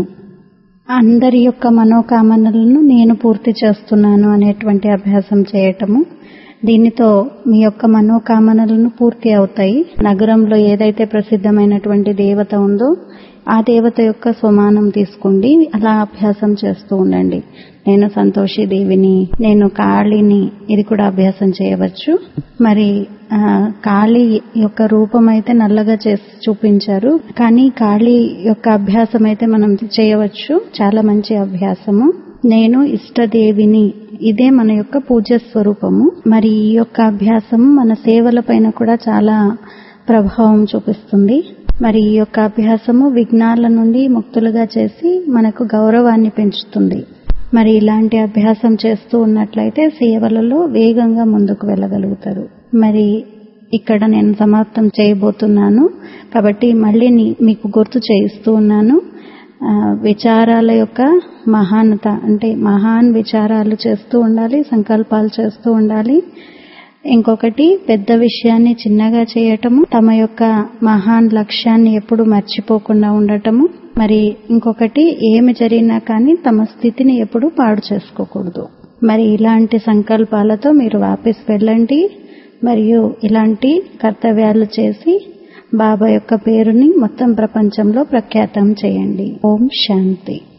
S1: అందరి యొక్క మనోకామనలను నేను పూర్తి చేస్తున్నాను అనేటువంటి అభ్యాసం చేయటము. దీనితో మీ యొక్క మనోకామనలను పూర్తి అవుతాయి. నగరంలో ఏదైతే ప్రసిద్ధమైనటువంటి దేవత ఉందో ఆ దేవత యొక్క స్వమానం తీసుకోండి, అలా అభ్యాసం చేస్తూ ఉండండి. నేను సంతోషి దేవిని, నేను కాళిని, ఇది కూడా అభ్యాసం చేయవచ్చు. మరి కాళీ యొక్క రూపం అయితే నల్లగా చేసి చూపించారు, కానీ కాళీ యొక్క అభ్యాసం అయితే మనం చేయవచ్చు. చాలా మంచి అభ్యాసము. నేను ఇష్టదేవిని, ఇదే మన యొక్క పూజ్య స్వరూపము. మరి ఈ యొక్క అభ్యాసం మన సేవల పైన కూడా చాలా ప్రభావం చూపిస్తుంది. మరి ఈ యొక్క అభ్యాసము విఘ్నాల నుండి ముక్తులుగా చేసి మనకు గౌరవాన్ని పెంచుతుంది. మరి ఇలాంటి అభ్యాసం చేస్తూ ఉన్నట్లయితే సేవలలో వేగంగా ముందుకు వెళ్ళగలుగుతారు. మరి ఇక్కడ నేను సమాప్తం చేయబోతున్నాను కాబట్టి మళ్ళీ మీకు గుర్తు చేయిస్తూ ఉన్నాను. విచారాల యొక్క మహానత అంటే మహాన్ విచారాలు చేస్తూ ఉండాలి, సంకల్పాలు చేస్తూ ఉండాలి. ఇంకొకటి పెద్ద విషయాన్ని చిన్నగా చేయటము, తమ యొక్క మహాన్ లక్ష్యాన్ని ఎప్పుడు మర్చిపోకుండా ఉండటము. మరి ఇంకొకటి ఏమి జరిగినా కానీ తమ స్థితిని ఎప్పుడు పాడు చేసుకోకూడదు. మరి ఇలాంటి సంకల్పాలతో మీరు వాపస్ వెళ్ళండి మరియు ఇలాంటి కర్తవ్యాలు చేసి బాబా యొక్క పేరుని మొత్తం ప్రపంచంలో ప్రఖ్యాతం చేయండి. ఓం శాంతి.